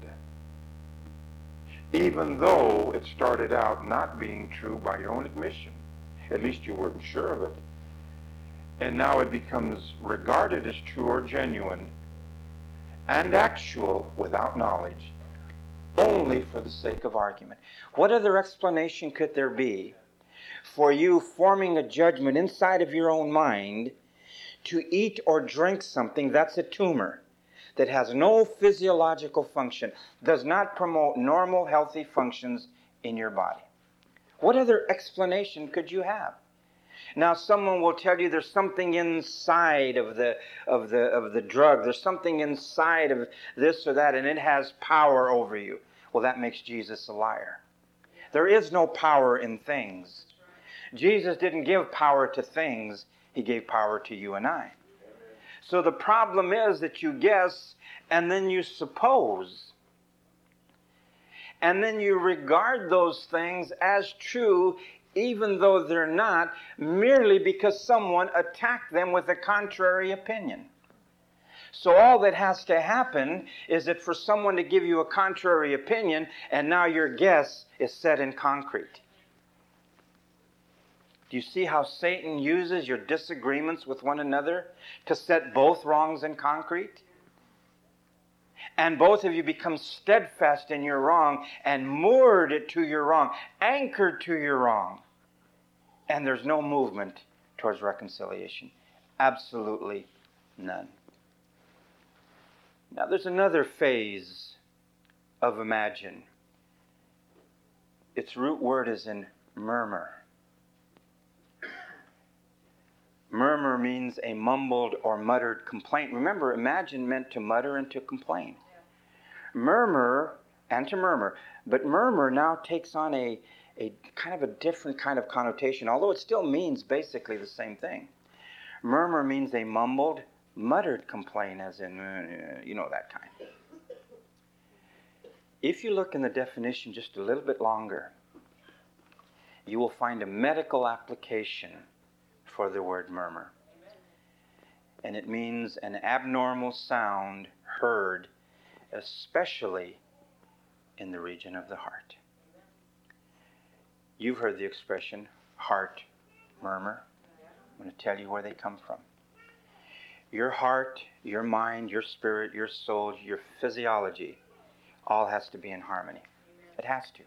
even though it started out not being true by your own admission. At least you weren't sure of it. And now it becomes regarded as true or genuine and actual without knowledge, only for the sake of argument. What other explanation could there be for you forming a judgment inside of your own mind to eat or drink something that's a tumor, that has no physiological function, does not promote normal, healthy functions in your body? What other explanation could you have? Now, someone will tell you there's something inside of the of the of the drug. There's something inside of this or that, and it has power over you. Well, that makes Jesus a liar. There is no power in things. Jesus didn't give power to things. He gave power to you and I. So the problem is that you guess, and then you suppose. And then you regard those things as true, even though they're not, merely because someone attacked them with a contrary opinion. So all that has to happen is that for someone to give you a contrary opinion, and now your guess is set in concrete. Do you see how Satan uses your disagreements with one another to set both wrongs in concrete? And both of you become steadfast in your wrong and moored to your wrong, anchored to your wrong. And there's no movement towards reconciliation. Absolutely none. Now there's another phase of imagine. Its root word is in murmur. Murmur means a mumbled or muttered complaint. Remember, imagine meant to mutter and to complain. Murmur and to murmur. But murmur now takes on a, a kind of a different kind of connotation, although it still means basically the same thing. Murmur means a mumbled, muttered complaint, as in, uh, you know, that kind. If you look in the definition just a little bit longer, you will find a medical application for the word murmur. And it means an abnormal sound heard, especially in the region of the heart. You've heard the expression heart murmur. I'm going to tell you where they come from. Your heart, your mind, your spirit, your soul, your physiology all has to be in harmony. It has to.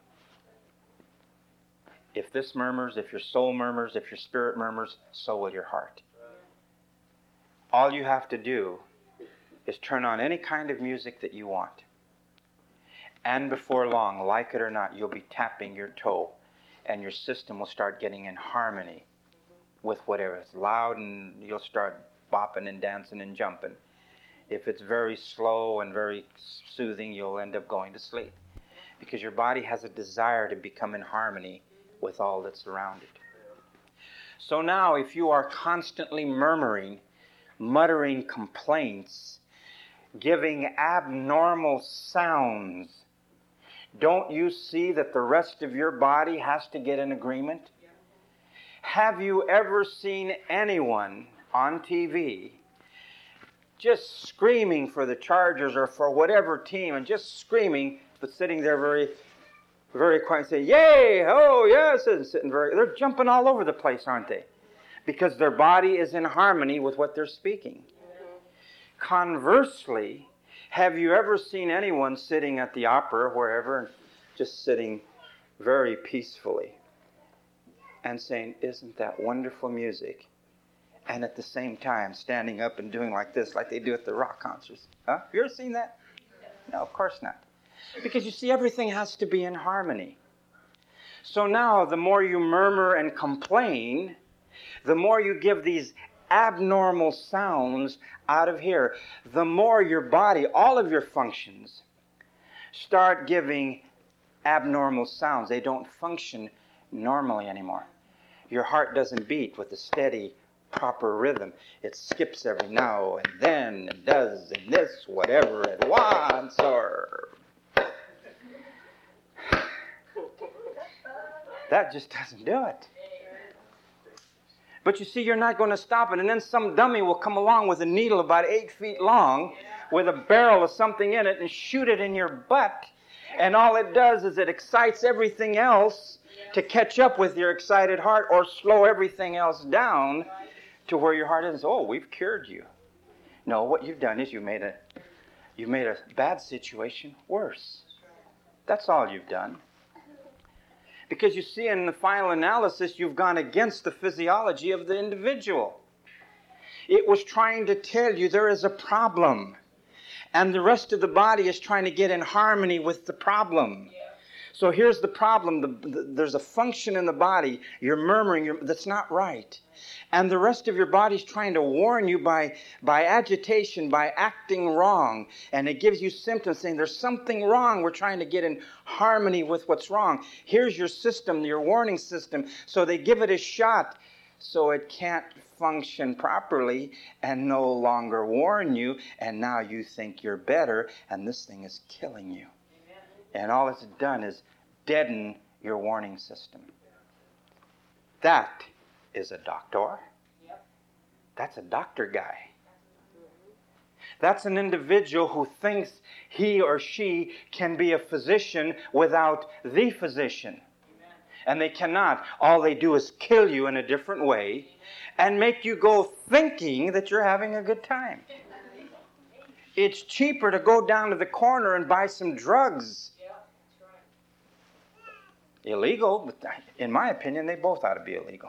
If this murmurs, if your soul murmurs, if your spirit murmurs, so will your heart. All you have to do is turn on any kind of music that you want. And before long, like it or not, you'll be tapping your toe, and your system will start getting in harmony with whatever. It's loud, and you'll start bopping and dancing and jumping. If it's very slow and very soothing, you'll end up going to sleep, because your body has a desire to become in harmony with all that's around it. So now, if you are constantly murmuring, muttering complaints, giving abnormal sounds, don't you see that the rest of your body has to get in agreement? Yeah. Have you ever seen anyone on T V just screaming for the Chargers or for whatever team, and just screaming, but sitting there very, very quiet, saying, "Yay! Oh, yes!" and sitting very, they're jumping all over the place, aren't they? Because their body is in harmony with what they're speaking. Conversely, have you ever seen anyone sitting at the opera or wherever, just sitting very peacefully and saying, "Isn't that wonderful music?" And at the same time standing up and doing like this, like they do at the rock concerts? Huh? Have you ever seen that? No, of course not. Because you see, everything has to be in harmony. So now, the more you murmur and complain, the more you give these abnormal sounds out of here, the more your body, all of your functions, start giving abnormal sounds. They don't function normally anymore. Your heart doesn't beat with a steady, proper rhythm. It skips every now and then and does and this, whatever it wants, or... That just doesn't do it. But you see, you're not going to stop it. And then some dummy will come along with a needle about eight feet long with a barrel of something in it and shoot it in your butt. And all it does is it excites everything else to catch up with your excited heart, or slow everything else down to where your heart is. "Oh, we've cured you." No, what you've done is you made a, you made a bad situation worse. That's all you've done. Because you see, in the final analysis, you've gone against the physiology of the individual. It was trying to tell you there is a problem, and the rest of the body is trying to get in harmony with the problem. Yeah. So here's the problem. The, the, there's a function in the body. You're murmuring. You're, that's not right. And the rest of your body's trying to warn you by, by agitation, by acting wrong. And it gives you symptoms saying there's something wrong. We're trying to get in harmony with what's wrong. Here's your system, your warning system. So they give it a shot so it can't function properly and no longer warn you. And now you think you're better, and this thing is killing you. Amen. And all it's done is deaden your warning system. That is a doctor. Yep. That's a doctor guy. That's an individual who thinks he or she can be a physician without the physician. Amen. And they cannot. All they do is kill you in a different way and make you go thinking that you're having a good time. It's cheaper to go down to the corner and buy some drugs. Yeah, that's right. Illegal, but in my opinion, they both ought to be illegal.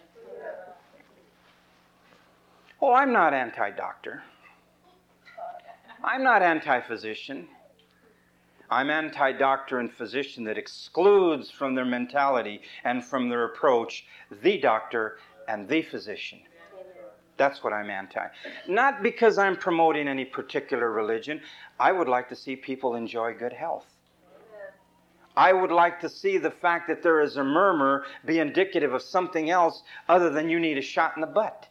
Oh, I'm not anti-doctor. I'm not anti-physician. I'm anti-doctor and physician that excludes from their mentality and from their approach the doctor and the physician. That's what I'm anti. Not because I'm promoting any particular religion. I would like to see people enjoy good health. I would like to see the fact that there is a murmur be indicative of something else other than you need a shot in the butt.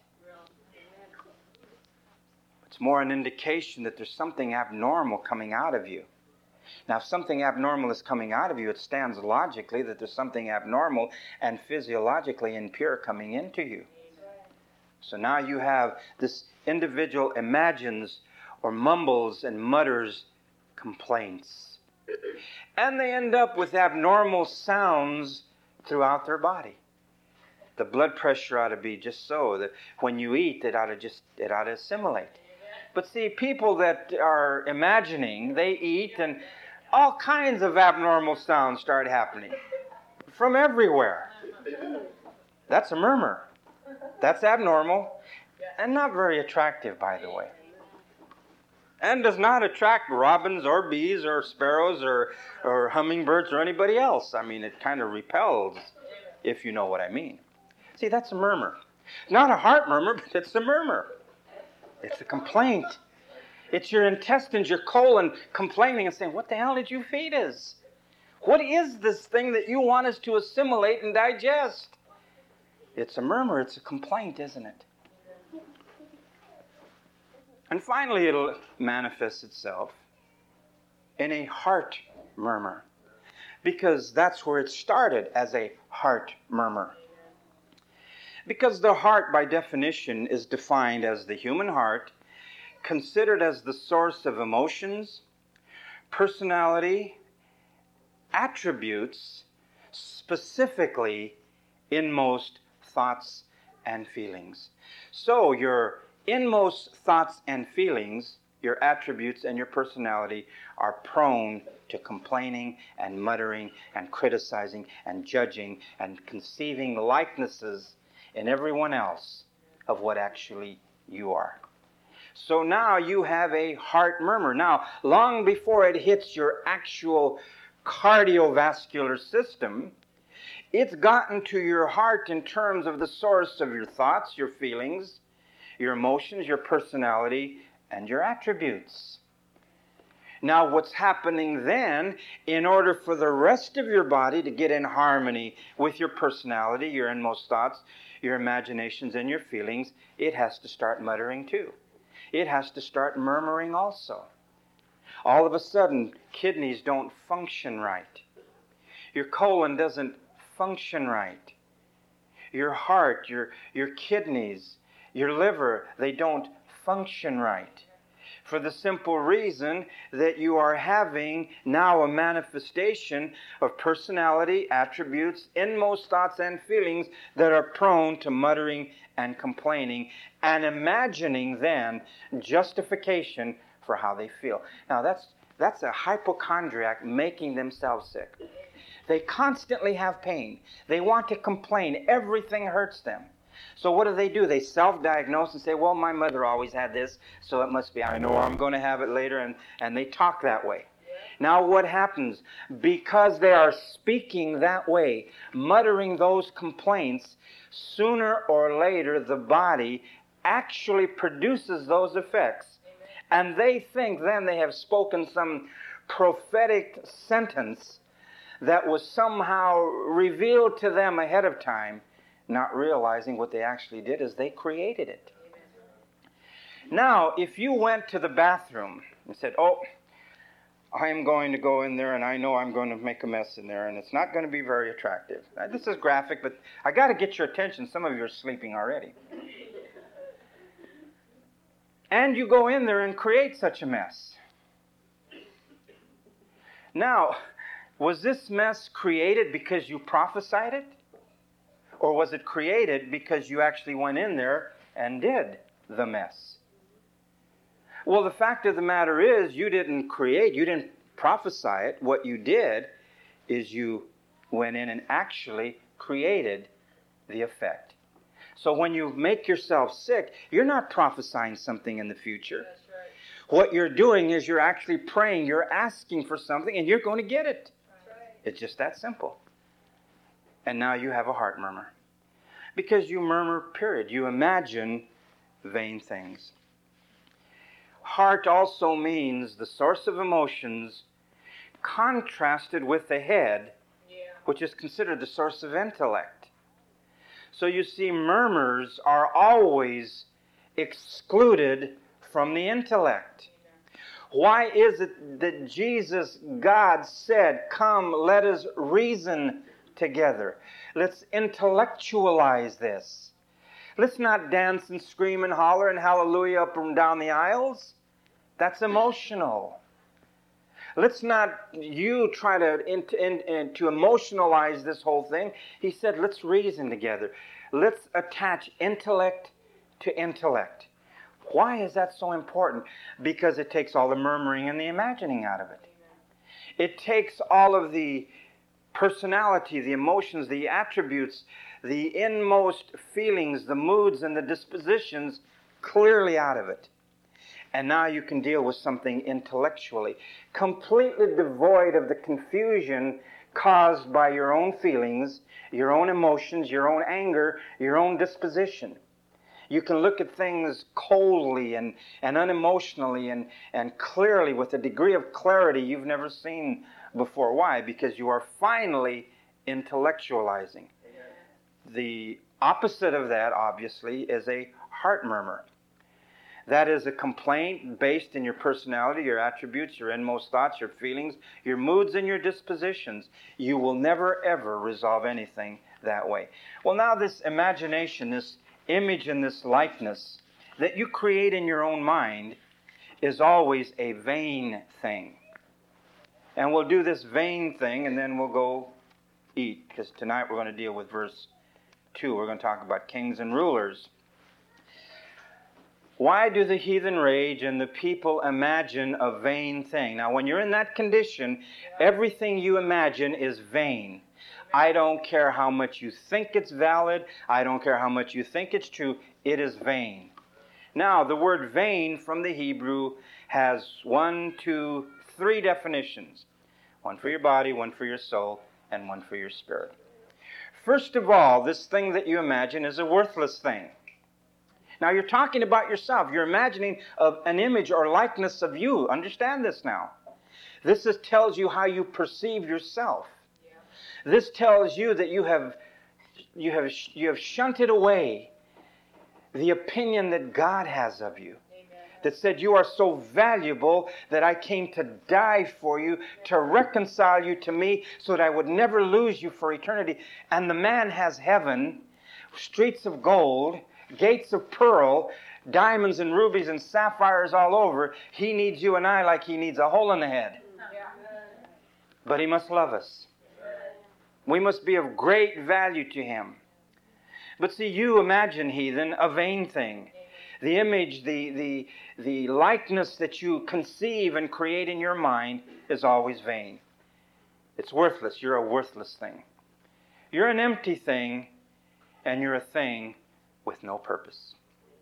It's more an indication that there's something abnormal coming out of you. Now, if something abnormal is coming out of you, it stands logically that there's something abnormal and physiologically impure coming into you. So now you have this individual imagines or mumbles and mutters complaints. And they end up with abnormal sounds throughout their body. The blood pressure ought to be just so that when you eat, it ought to just it ought to assimilate. But see, people that are imagining, they eat and all kinds of abnormal sounds start happening from everywhere. That's a murmur. That's abnormal and not very attractive, by the way. And does not attract robins or bees or sparrows or, or hummingbirds or anybody else. I mean, it kind of repels, if you know what I mean. See, that's a murmur. Not a heart murmur, but it's a murmur. It's a complaint. It's your intestines, your colon, complaining and saying, what the hell did you feed us? What is this thing that you want us to assimilate and digest? It's a murmur. It's a complaint, isn't it? And finally, it'll manifest itself in a heart murmur, because that's where it started, as a heart murmur. Because the heart, by definition, is defined as the human heart, considered as the source of emotions, personality, attributes, specifically inmost thoughts and feelings. So your inmost thoughts and feelings, your attributes and your personality, are prone to complaining and muttering and criticizing and judging and conceiving likenesses in everyone else of what actually you are. So now you have a heart murmur. Now, long before it hits your actual cardiovascular system, it's gotten to your heart in terms of the source of your thoughts, your feelings, your emotions, your personality, and your attributes. Now, what's happening then, in order for the rest of your body to get in harmony with your personality, your inmost thoughts, your imaginations, and your feelings, it has to start muttering too. It has to start murmuring also. All of a sudden, kidneys don't function right. Your colon doesn't function right. Your heart, your, your kidneys, your liver, they don't function right. For the simple reason that you are having now a manifestation of personality, attributes, inmost thoughts and feelings that are prone to muttering and complaining and imagining then justification for how they feel. Now that's that's a hypochondriac making themselves sick. They constantly have pain. They want to complain. Everything hurts them. So what do they do? They self-diagnose and say, well, my mother always had this, so it must be, I know I'm going to have it later, and, and they talk that way. Now what happens? Because they are speaking that way, muttering those complaints, sooner or later the body actually produces those effects. And they think then they have spoken some prophetic sentence that was somehow revealed to them ahead of time, not realizing what they actually did is they created it. Now, if you went to the bathroom and said, oh, I am going to go in there and I know I'm going to make a mess in there and it's not going to be very attractive. Now, this is graphic, but I got to get your attention. Some of you are sleeping already. And you go in there and create such a mess. Now, was this mess created because you prophesied it? Or was it created because you actually went in there and did the mess? Well, the fact of the matter is you didn't create, you didn't prophesy it. What you did is you went in and actually created the effect. So when you make yourself sick, you're not prophesying something in the future. That's right. What you're doing is you're actually praying, you're asking for something, and you're going to get it. That's right. It's just that simple. And now you have a heart murmur. Because you murmur, period. You imagine vain things. Heart also means the source of emotions contrasted with the head, Yeah. which is considered the source of intellect. So you see, murmurs are always excluded from the intellect. Why is it that Jesus, God, said, come, let us reason together. Let's intellectualize this. Let's not dance and scream and holler and hallelujah up and down the aisles. That's emotional. Let's not you try to, in, in, in, to emotionalize this whole thing. He said, let's reason together. Let's attach intellect to intellect. Why is that so important? Because it takes all the murmuring and the imagining out of it. It takes all of the personality, the emotions, the attributes, the inmost feelings, the moods, and the dispositions clearly out of it. And now you can deal with something intellectually, completely devoid of the confusion caused by your own feelings, your own emotions, your own anger, your own disposition. You can look at things coldly and, and unemotionally and, and clearly with a degree of clarity you've never seen before. Why? Because you are finally intellectualizing. The opposite of that, obviously, is a heart murmur. That is a complaint based in your personality, your attributes, your inmost thoughts, your feelings, your moods, and your dispositions. You will never, ever resolve anything that way. Well, now this imagination, this image and this likeness that you create in your own mind is always a vain thing. And we'll do this vain thing and then we'll go eat, because tonight we're going to deal with verse two. We're going to talk about kings and rulers. Why do the heathen rage and the people imagine a vain thing? Now, when you're in that condition, everything you imagine is vain. I don't care how much you think it's valid. I don't care how much you think it's true. It is vain. Now, the word vain from the Hebrew has one, two, three definitions. One for your body, one for your soul, and one for your spirit. First of all, this thing that you imagine is a worthless thing. Now, you're talking about yourself. You're imagining of an image or likeness of you. Understand this now. This is, tells you how you perceive yourself. Yeah. This tells you that you have, you have, you have shunted away the opinion that God has of you. Amen. That said, you are so valuable that I came to die for you, to reconcile you to me, so that I would never lose you for eternity. And the man has heaven, streets of gold, gates of pearl, diamonds and rubies and sapphires all over. He needs you and I like he needs a hole in the head. But he must love us. We must be of great value to him. But see, you imagine, heathen, a vain thing. The image, the, the, the likeness that you conceive and create in your mind is always vain. It's worthless. You're a worthless thing. You're an empty thing, and you're a thing with no purpose.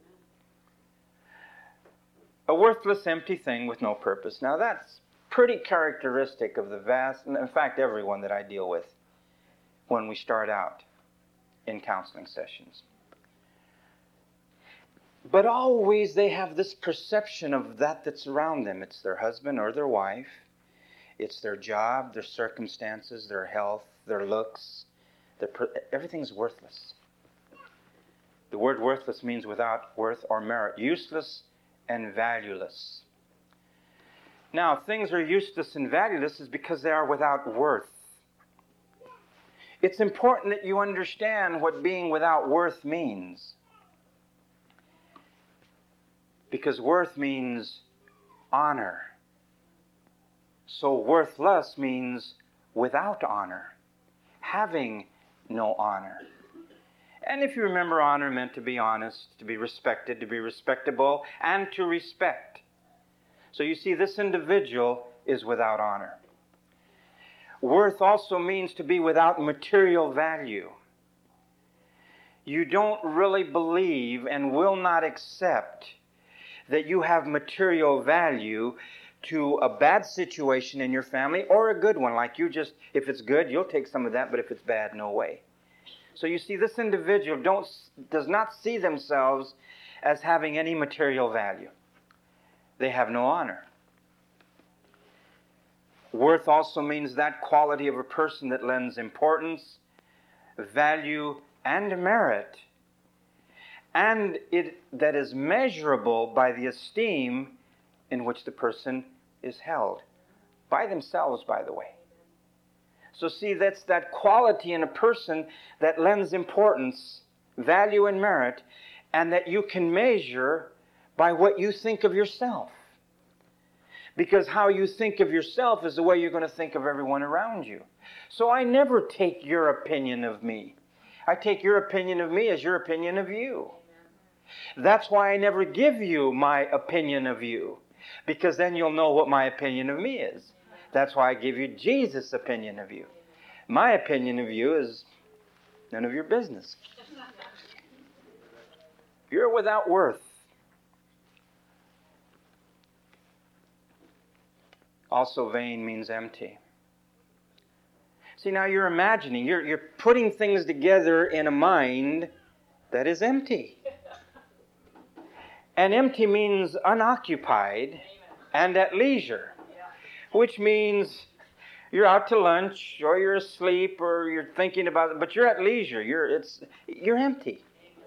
A worthless, empty thing with no purpose. Now that's pretty characteristic of the vast, in fact, everyone that I deal with when we start out in counseling sessions. But always they have this perception of that that's around them. It's their husband or their wife. It's their job, their circumstances, their health, their looks. Their per- everything's worthless. The word worthless means without worth or merit. Useless and valueless. Now, things are useless and valueless is because they are without worth. It's important that you understand what being without worth means. Because worth means honor. So worthless means without honor, having no honor. And if you remember, honor meant to be honest, to be respected, to be respectable, and to respect. So you see, this individual is without honor. Worth also means to be without material value. You don't really believe and will not accept that you have material value to a bad situation in your family or a good one. Like you just, if it's good, you'll take some of that, but if it's bad, no way. So you see, this individual don't, does not see themselves as having any material value. They have no honor. Worth also means that quality of a person that lends importance, value, and merit, and it that is measurable by the esteem in which the person is held. By themselves, by the way. So see, that's that quality in a person that lends importance, value, and merit, and that you can measure by what you think of yourself. Because how you think of yourself is the way you're going to think of everyone around you. So I never take your opinion of me. I take your opinion of me as your opinion of you. That's why I never give you my opinion of you. Because then you'll know what my opinion of me is. That's why I give you Jesus' opinion of you. My opinion of you is none of your business. You're without worth. Also, vain means empty. See, now you're imagining, you're, you're putting things together in a mind that is empty. And empty means unoccupied and at leisure, which means you're out to lunch or you're asleep or you're thinking about it, but you're at leisure. You're, it's, you're empty.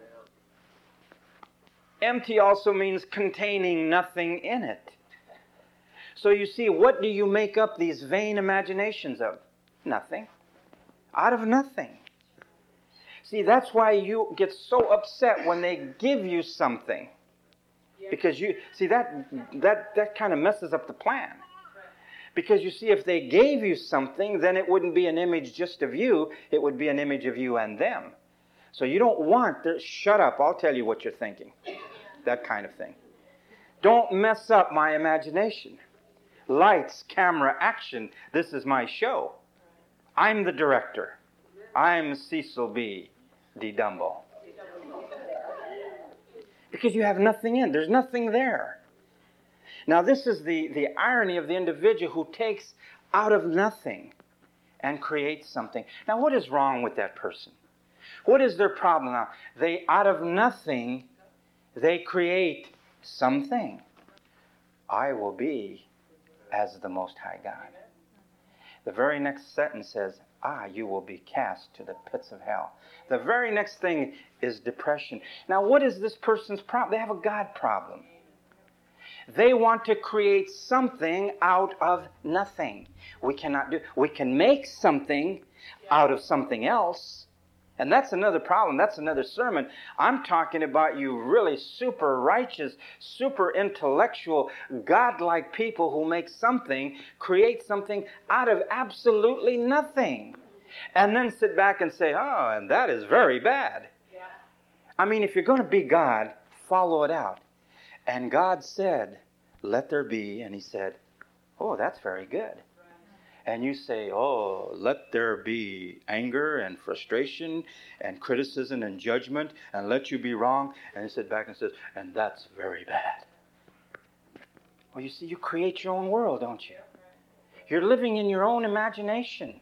Empty also means containing nothing in it. So you see, what do you make up these vain imaginations of? Nothing. Out of nothing. See, that's why you get so upset when they give you something. Because you, see, that, that, that kind of messes up the plan. Because you see, if they gave you something, then it wouldn't be an image just of you. It would be an image of you and them. So you don't want, to, shut up, I'll tell you what you're thinking. That kind of thing. Don't mess up my imagination. Lights, camera, action. This is my show. I'm the director. I'm Cecil B. D. Dumbo. Because you have nothing in. There's nothing there. Now this is the, the irony of the individual who takes out of nothing and creates something. Now what is wrong with that person? What is their problem now? They, out of nothing, they create something. I will be as the Most High God. The very next sentence says, ah, you will be cast to the pits of hell. The very next thing is depression. Now, what is this person's problem? They have a God problem. They want to create something out of nothing. We cannot do. We can make something out of something else. And that's another problem. That's another sermon. I'm talking about you really super righteous, super intellectual, godlike people who make something, create something out of absolutely nothing. And then sit back and say, oh, and that is very bad. Yeah. I mean, if you're going to be God, follow it out. And God said, let there be. And he said, oh, that's very good. And you say, oh, let there be anger and frustration and criticism and judgment and let you be wrong. And he sit back and says, and that's very bad. Well, you see, you create your own world, don't you? You're living in your own imagination.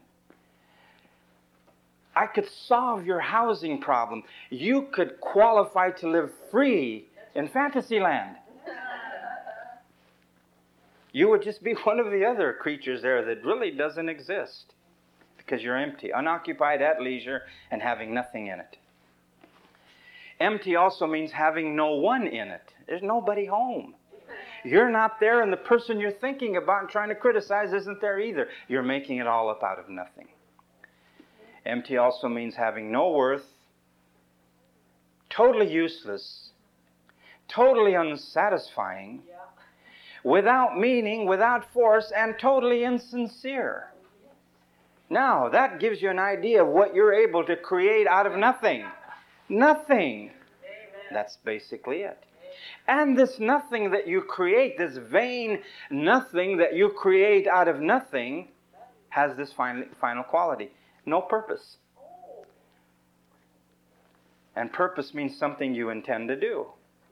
I could solve your housing problem. You could qualify to live free in Fantasyland. You would just be one of the other creatures there that really doesn't exist because you're empty, unoccupied, at leisure, and having nothing in it. Empty also means having no one in it. There's nobody home. You're not there, and the person you're thinking about and trying to criticize isn't there either. You're making it all up out of nothing. Empty also means having no worth, totally useless, totally unsatisfying, without meaning, without force, and totally insincere. Now, that gives you an idea of what you're able to create out of nothing. Nothing. That's basically it. And this nothing that you create, this vain nothing that you create out of nothing, has this final, final quality. No purpose. And purpose means something you intend to do.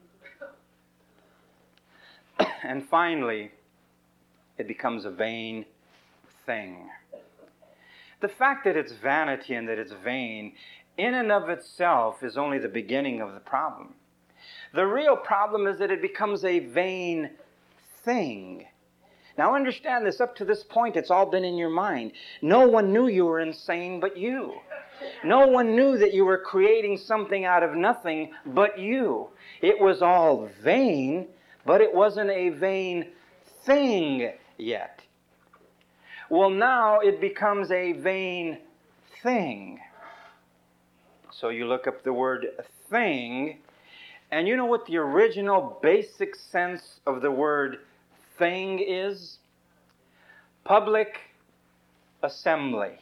And finally, it becomes a vain thing. The fact that it's vanity and that it's vain, in and of itself, is only the beginning of the problem. The real problem is that it becomes a vain thing. Now understand this, up to this point, it's all been in your mind. No one knew you were insane but you. No one knew that you were creating something out of nothing but you. It was all vain, but it wasn't a vain thing yet. Well, now it becomes a vain thing. So you look up the word thing, and you know what the original basic sense of the word thing is? Public assembly.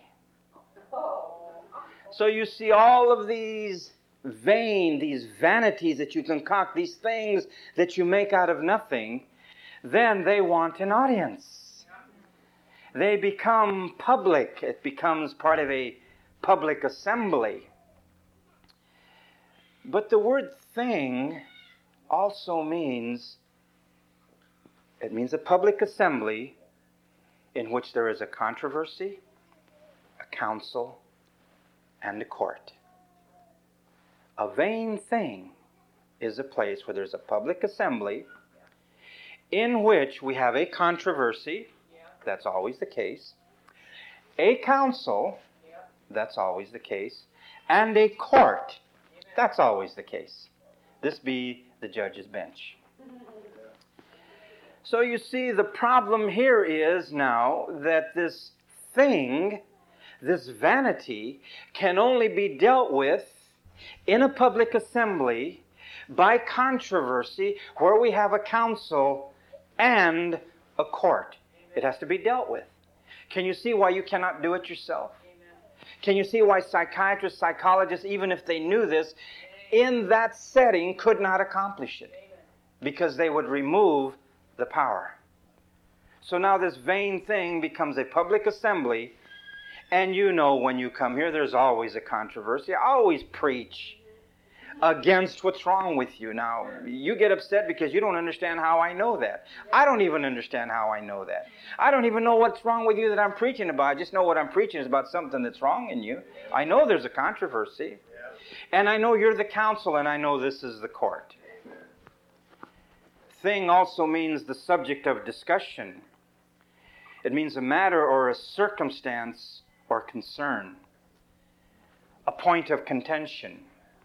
So you see all of these vain, these vanities that you concoct, these things that you make out of nothing, then they want an audience. they become public. It becomes part of a public assembly. But the word thing also means, it means a public assembly in which there is a controversy, a council, and a court. A vain thing is a place where there's a public assembly in which we have a controversy, that's always the case, a council, that's always the case, and a court, that's always the case. This be the judge's bench. So you see, the problem here is now that this thing, this vanity, can only be dealt with in a public assembly by controversy where we have a council and a court. It has to be dealt with. Can you see why you cannot do it yourself? Can you see why psychiatrists, psychologists, even if they knew this, in that setting could not accomplish it? Because they would remove the power. So now this vain thing becomes a public assembly, and you know when you come here, there's always a controversy. I always preach against what's wrong with you. Now, you get upset because you don't understand how I know that. I don't even understand how I know that. I don't even know what's wrong with you that I'm preaching about. I just know what I'm preaching is about something that's wrong in you. I know there's a controversy. And I know you're the council, and I know this is the court. Thing also means the subject of discussion. It means a matter or a circumstance or concern. A point of contention.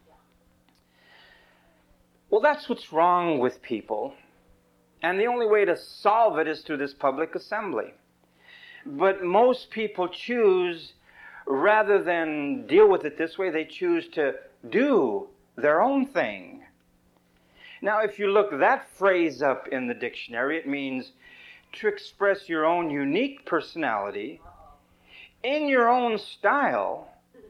Well, that's what's wrong with people. And the only way to solve it is through this public assembly. But most people choose, rather than deal with it this way, they choose to do their own thing. Now, if you look that phrase up in the dictionary, it means to express your own unique personality in your own style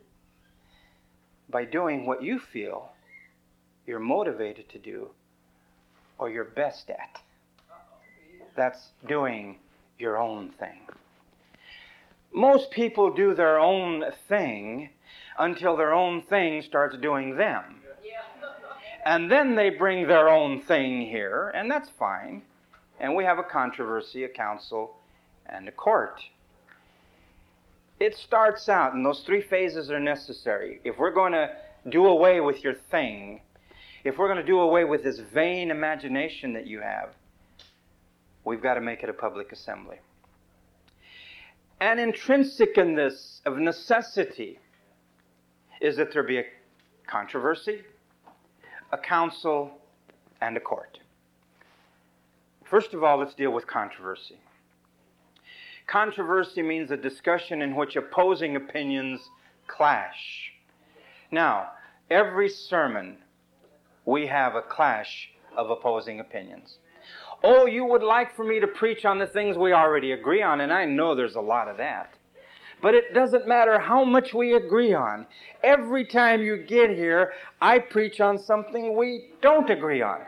by doing what you feel you're motivated to do or you're best at. That's doing your own thing. Most people do their own thing until their own thing starts doing them. And then they bring their own thing here, and that's fine. And we have a controversy, a council, and a court. It starts out, and those three phases are necessary. If we're going to do away with your thing, if we're going to do away with this vain imagination that you have, we've got to make it a public assembly. And intrinsic in this, of necessity, is that there be a controversy, a council, and a court. First of all, let's deal with controversy. Controversy means a discussion in which opposing opinions clash. Now, every sermon, we have a clash of opposing opinions. Oh, you would like for me to preach on the things we already agree on, and I know there's a lot of that. But it doesn't matter how much we agree on. Every time you get here, I preach on something we don't agree on.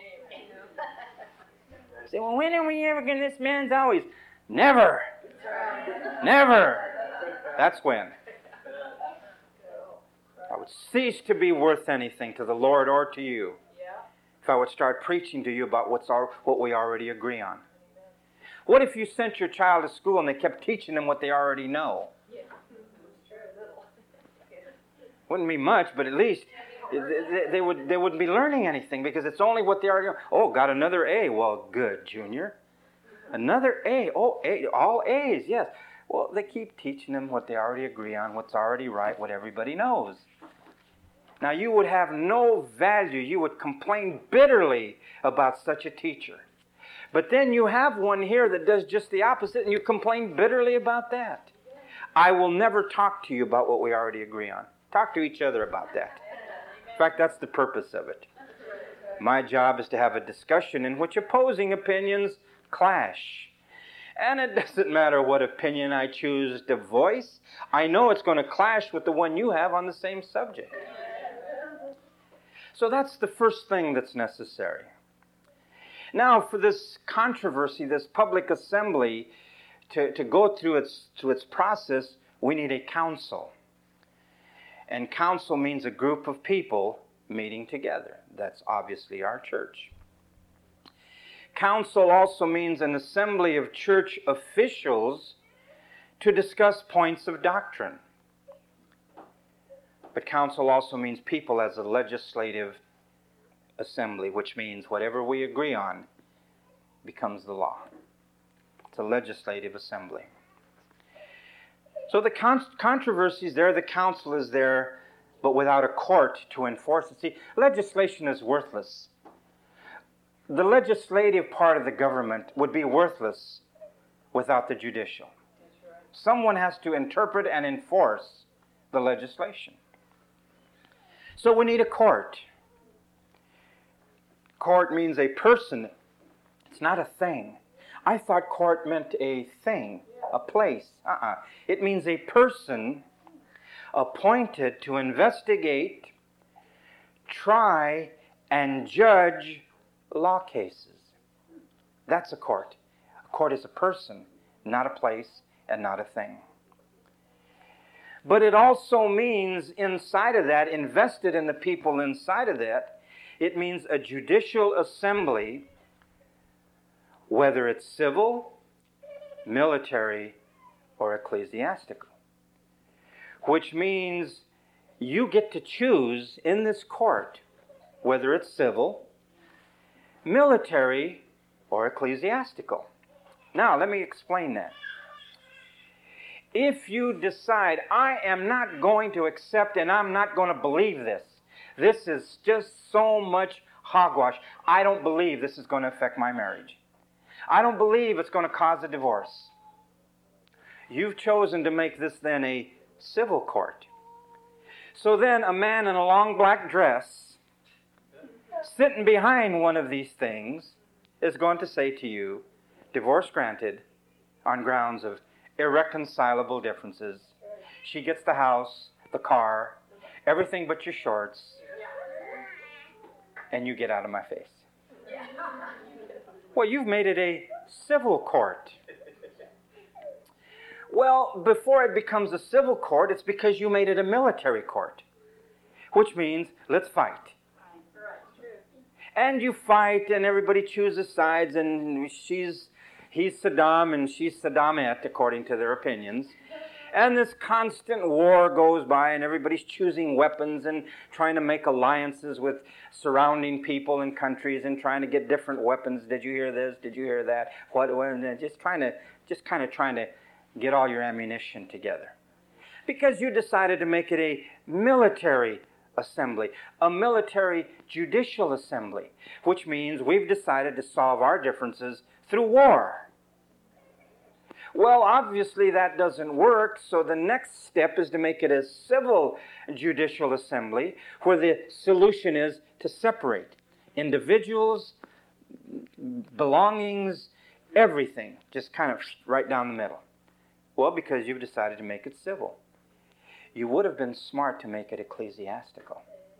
You say, well, when are we ever going to, this man's always, never, never. That's when. I would cease to be worth anything to the Lord or to you if I would start preaching to you about what's our, what we already agree on. What if you sent your child to school and they kept teaching them what they already know? Wouldn't be much, but at least they, they, would, they wouldn't be learning anything because it's only what they already know. Oh, got another A. Well, good, Junior. Another A. Oh, A. All A's, yes. Well, they keep teaching them what they already agree on, what's already right, what everybody knows. Now, you would have no value. You would complain bitterly about such a teacher. But then you have one here that does just the opposite, and you complain bitterly about that. I will never talk to you about what we already agree on. Talk to each other about that. In fact, that's the purpose of it. My job is to have a discussion in which opposing opinions clash. And it doesn't matter what opinion I choose to voice. I know it's going to clash with the one you have on the same subject. So that's the first thing that's necessary. Now, for this controversy, this public assembly to, to go through its, through its process, we need a council. And council means a group of people meeting together. That's obviously our church. Council also means an assembly of church officials to discuss points of doctrine. But council also means people as a legislative assembly, which means whatever we agree on becomes the law. It's a legislative assembly. So the con- controversy is there, the council is there, but without a court to enforce it. See, legislation is worthless. The legislative part of the government would be worthless without the judicial. Someone has to interpret and enforce the legislation. So we need a court. Court means a person. It's not a thing. I thought court meant a thing, a place. Uh-uh. It means a person appointed to investigate, try, and judge law cases. That's a court. A court is a person, not a place, and not a thing. But it also means inside of that, invested in the people inside of that, it means a judicial assembly, whether it's civil, military, or ecclesiastical. Which means you get to choose in this court, whether it's civil, military, or ecclesiastical. Now, let me explain that. If you decide, I am not going to accept and I'm not going to believe this, this is just so much hogwash, I don't believe this is going to affect my marriage. I don't believe it's going to cause a divorce. You've chosen to make this then a civil court. So then a man in a long black dress, sitting behind one of these things, is going to say to you, divorce granted on grounds of irreconcilable differences. She gets the house, the car, everything but your shorts, and you get out of my face. Well, you've made it a civil court. Well, before it becomes a civil court, it's because you made it a military court, which means let's fight. And you fight, and everybody chooses sides, and she's he's Saddam, and she's Saddamette, according to their opinions. And this constant war goes by, and everybody's choosing weapons and trying to make alliances with surrounding people and countries and trying to get different weapons. Did you hear this? Did you hear that? What? And just trying to, just kind of trying to get all your ammunition together. Because you decided to make it a military assembly, a military judicial assembly, which means we've decided to solve our differences through war. Well, obviously that doesn't work, so the next step is to make it a civil judicial assembly, where the solution is to separate individuals, belongings, everything, just kind of right down the middle. Well, because you've decided to make it civil. You would have been smart to make it ecclesiastical,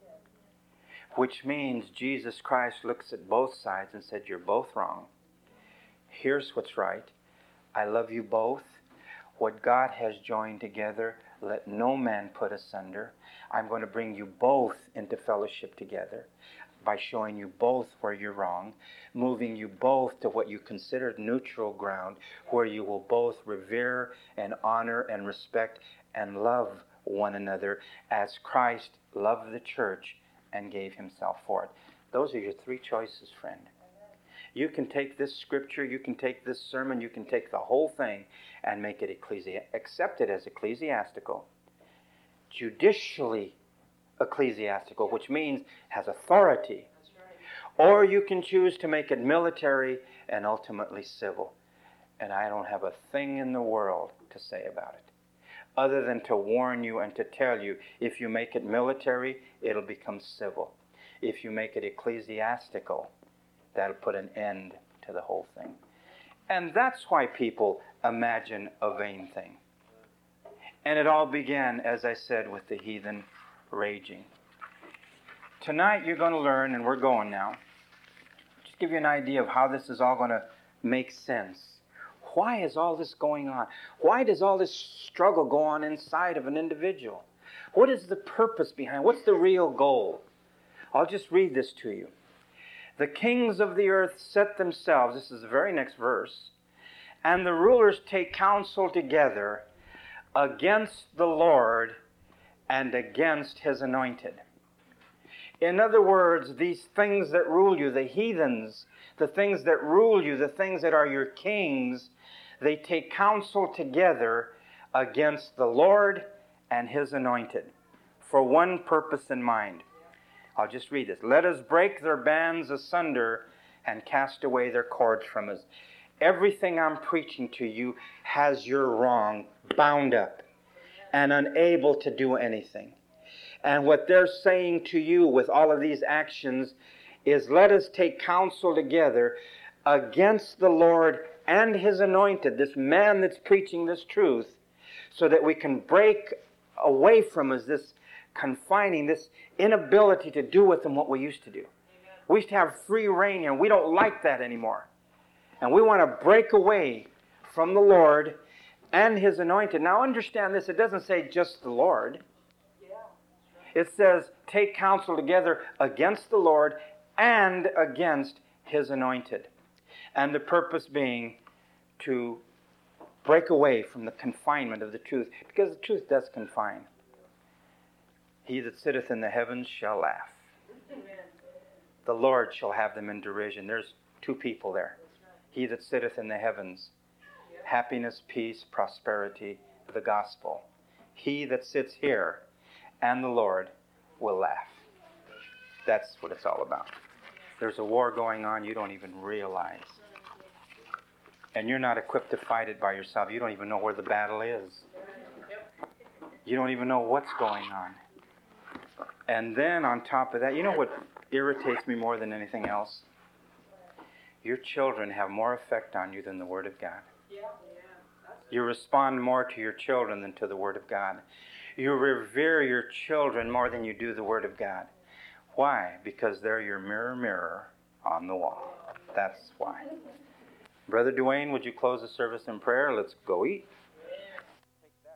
which means Jesus Christ looks at both sides and said, you're both wrong. Here's what's right. I love you both. What God has joined together, let no man put asunder. I'm going to bring you both into fellowship together by showing you both where you're wrong, moving you both to what you consider neutral ground, where you will both revere and honor and respect and love one another as Christ loved the church and gave himself for it. Those are your three choices, friend. You can take this scripture, you can take this sermon, you can take the whole thing and make it ecclesi- accept it as ecclesiastical. Judicially ecclesiastical, which means has authority. Or you can choose to make it military and ultimately civil. And I don't have a thing in the world to say about it, other than to warn you and to tell you, if you make it military, it'll become civil. If you make it ecclesiastical, that'll put an end to the whole thing. And that's why people imagine a vain thing. And it all began, as I said, with the heathen raging. Tonight you're going to learn, and we're going now, just give you an idea of how this is all going to make sense. why is all this going on? Why does all this struggle go on inside of an individual? What is the purpose behind it? What's the real goal? I'll just read this to you. The kings of the earth set themselves, this is the very next verse, and the rulers take counsel together against the Lord and against his anointed. In other words, these things that rule you, the heathens, the things that rule you, the things that are your kings, they take counsel together against the Lord and his anointed for one purpose in mind. I'll just read this. Let us break their bands asunder and cast away their cords from us. Everything I'm preaching to you has your wrong bound up and unable to do anything. And what they're saying to you with all of these actions is, let us take counsel together against the Lord and his anointed, this man that's preaching this truth, so that we can break away from us this confining, this inability to do with them what we used to do. We used to have free reign, and we don't like that anymore. And we want to break away from the Lord and his anointed. Now understand this, it doesn't say just the Lord. It says, take counsel together against the Lord and against his anointed. And the purpose being to break away from the confinement of the truth, because the truth does confine. He that sitteth in the heavens shall laugh. The Lord shall have them in derision. There's two people there. He that sitteth in the heavens. Happiness, peace, prosperity, the gospel. He that sits here and the Lord will laugh. That's what it's all about. There's a war going on you don't even realize. And you're not equipped to fight it by yourself. You don't even know where the battle is. You don't even know what's going on. And then on top of that, you know what irritates me more than anything else? Your children have more effect on you than the Word of God. You respond more to your children than to the Word of God. You revere your children more than you do the Word of God. Why? Because they're your mirror, mirror on the wall. That's why. Brother Dwayne, would you close the service in prayer? Let's go eat.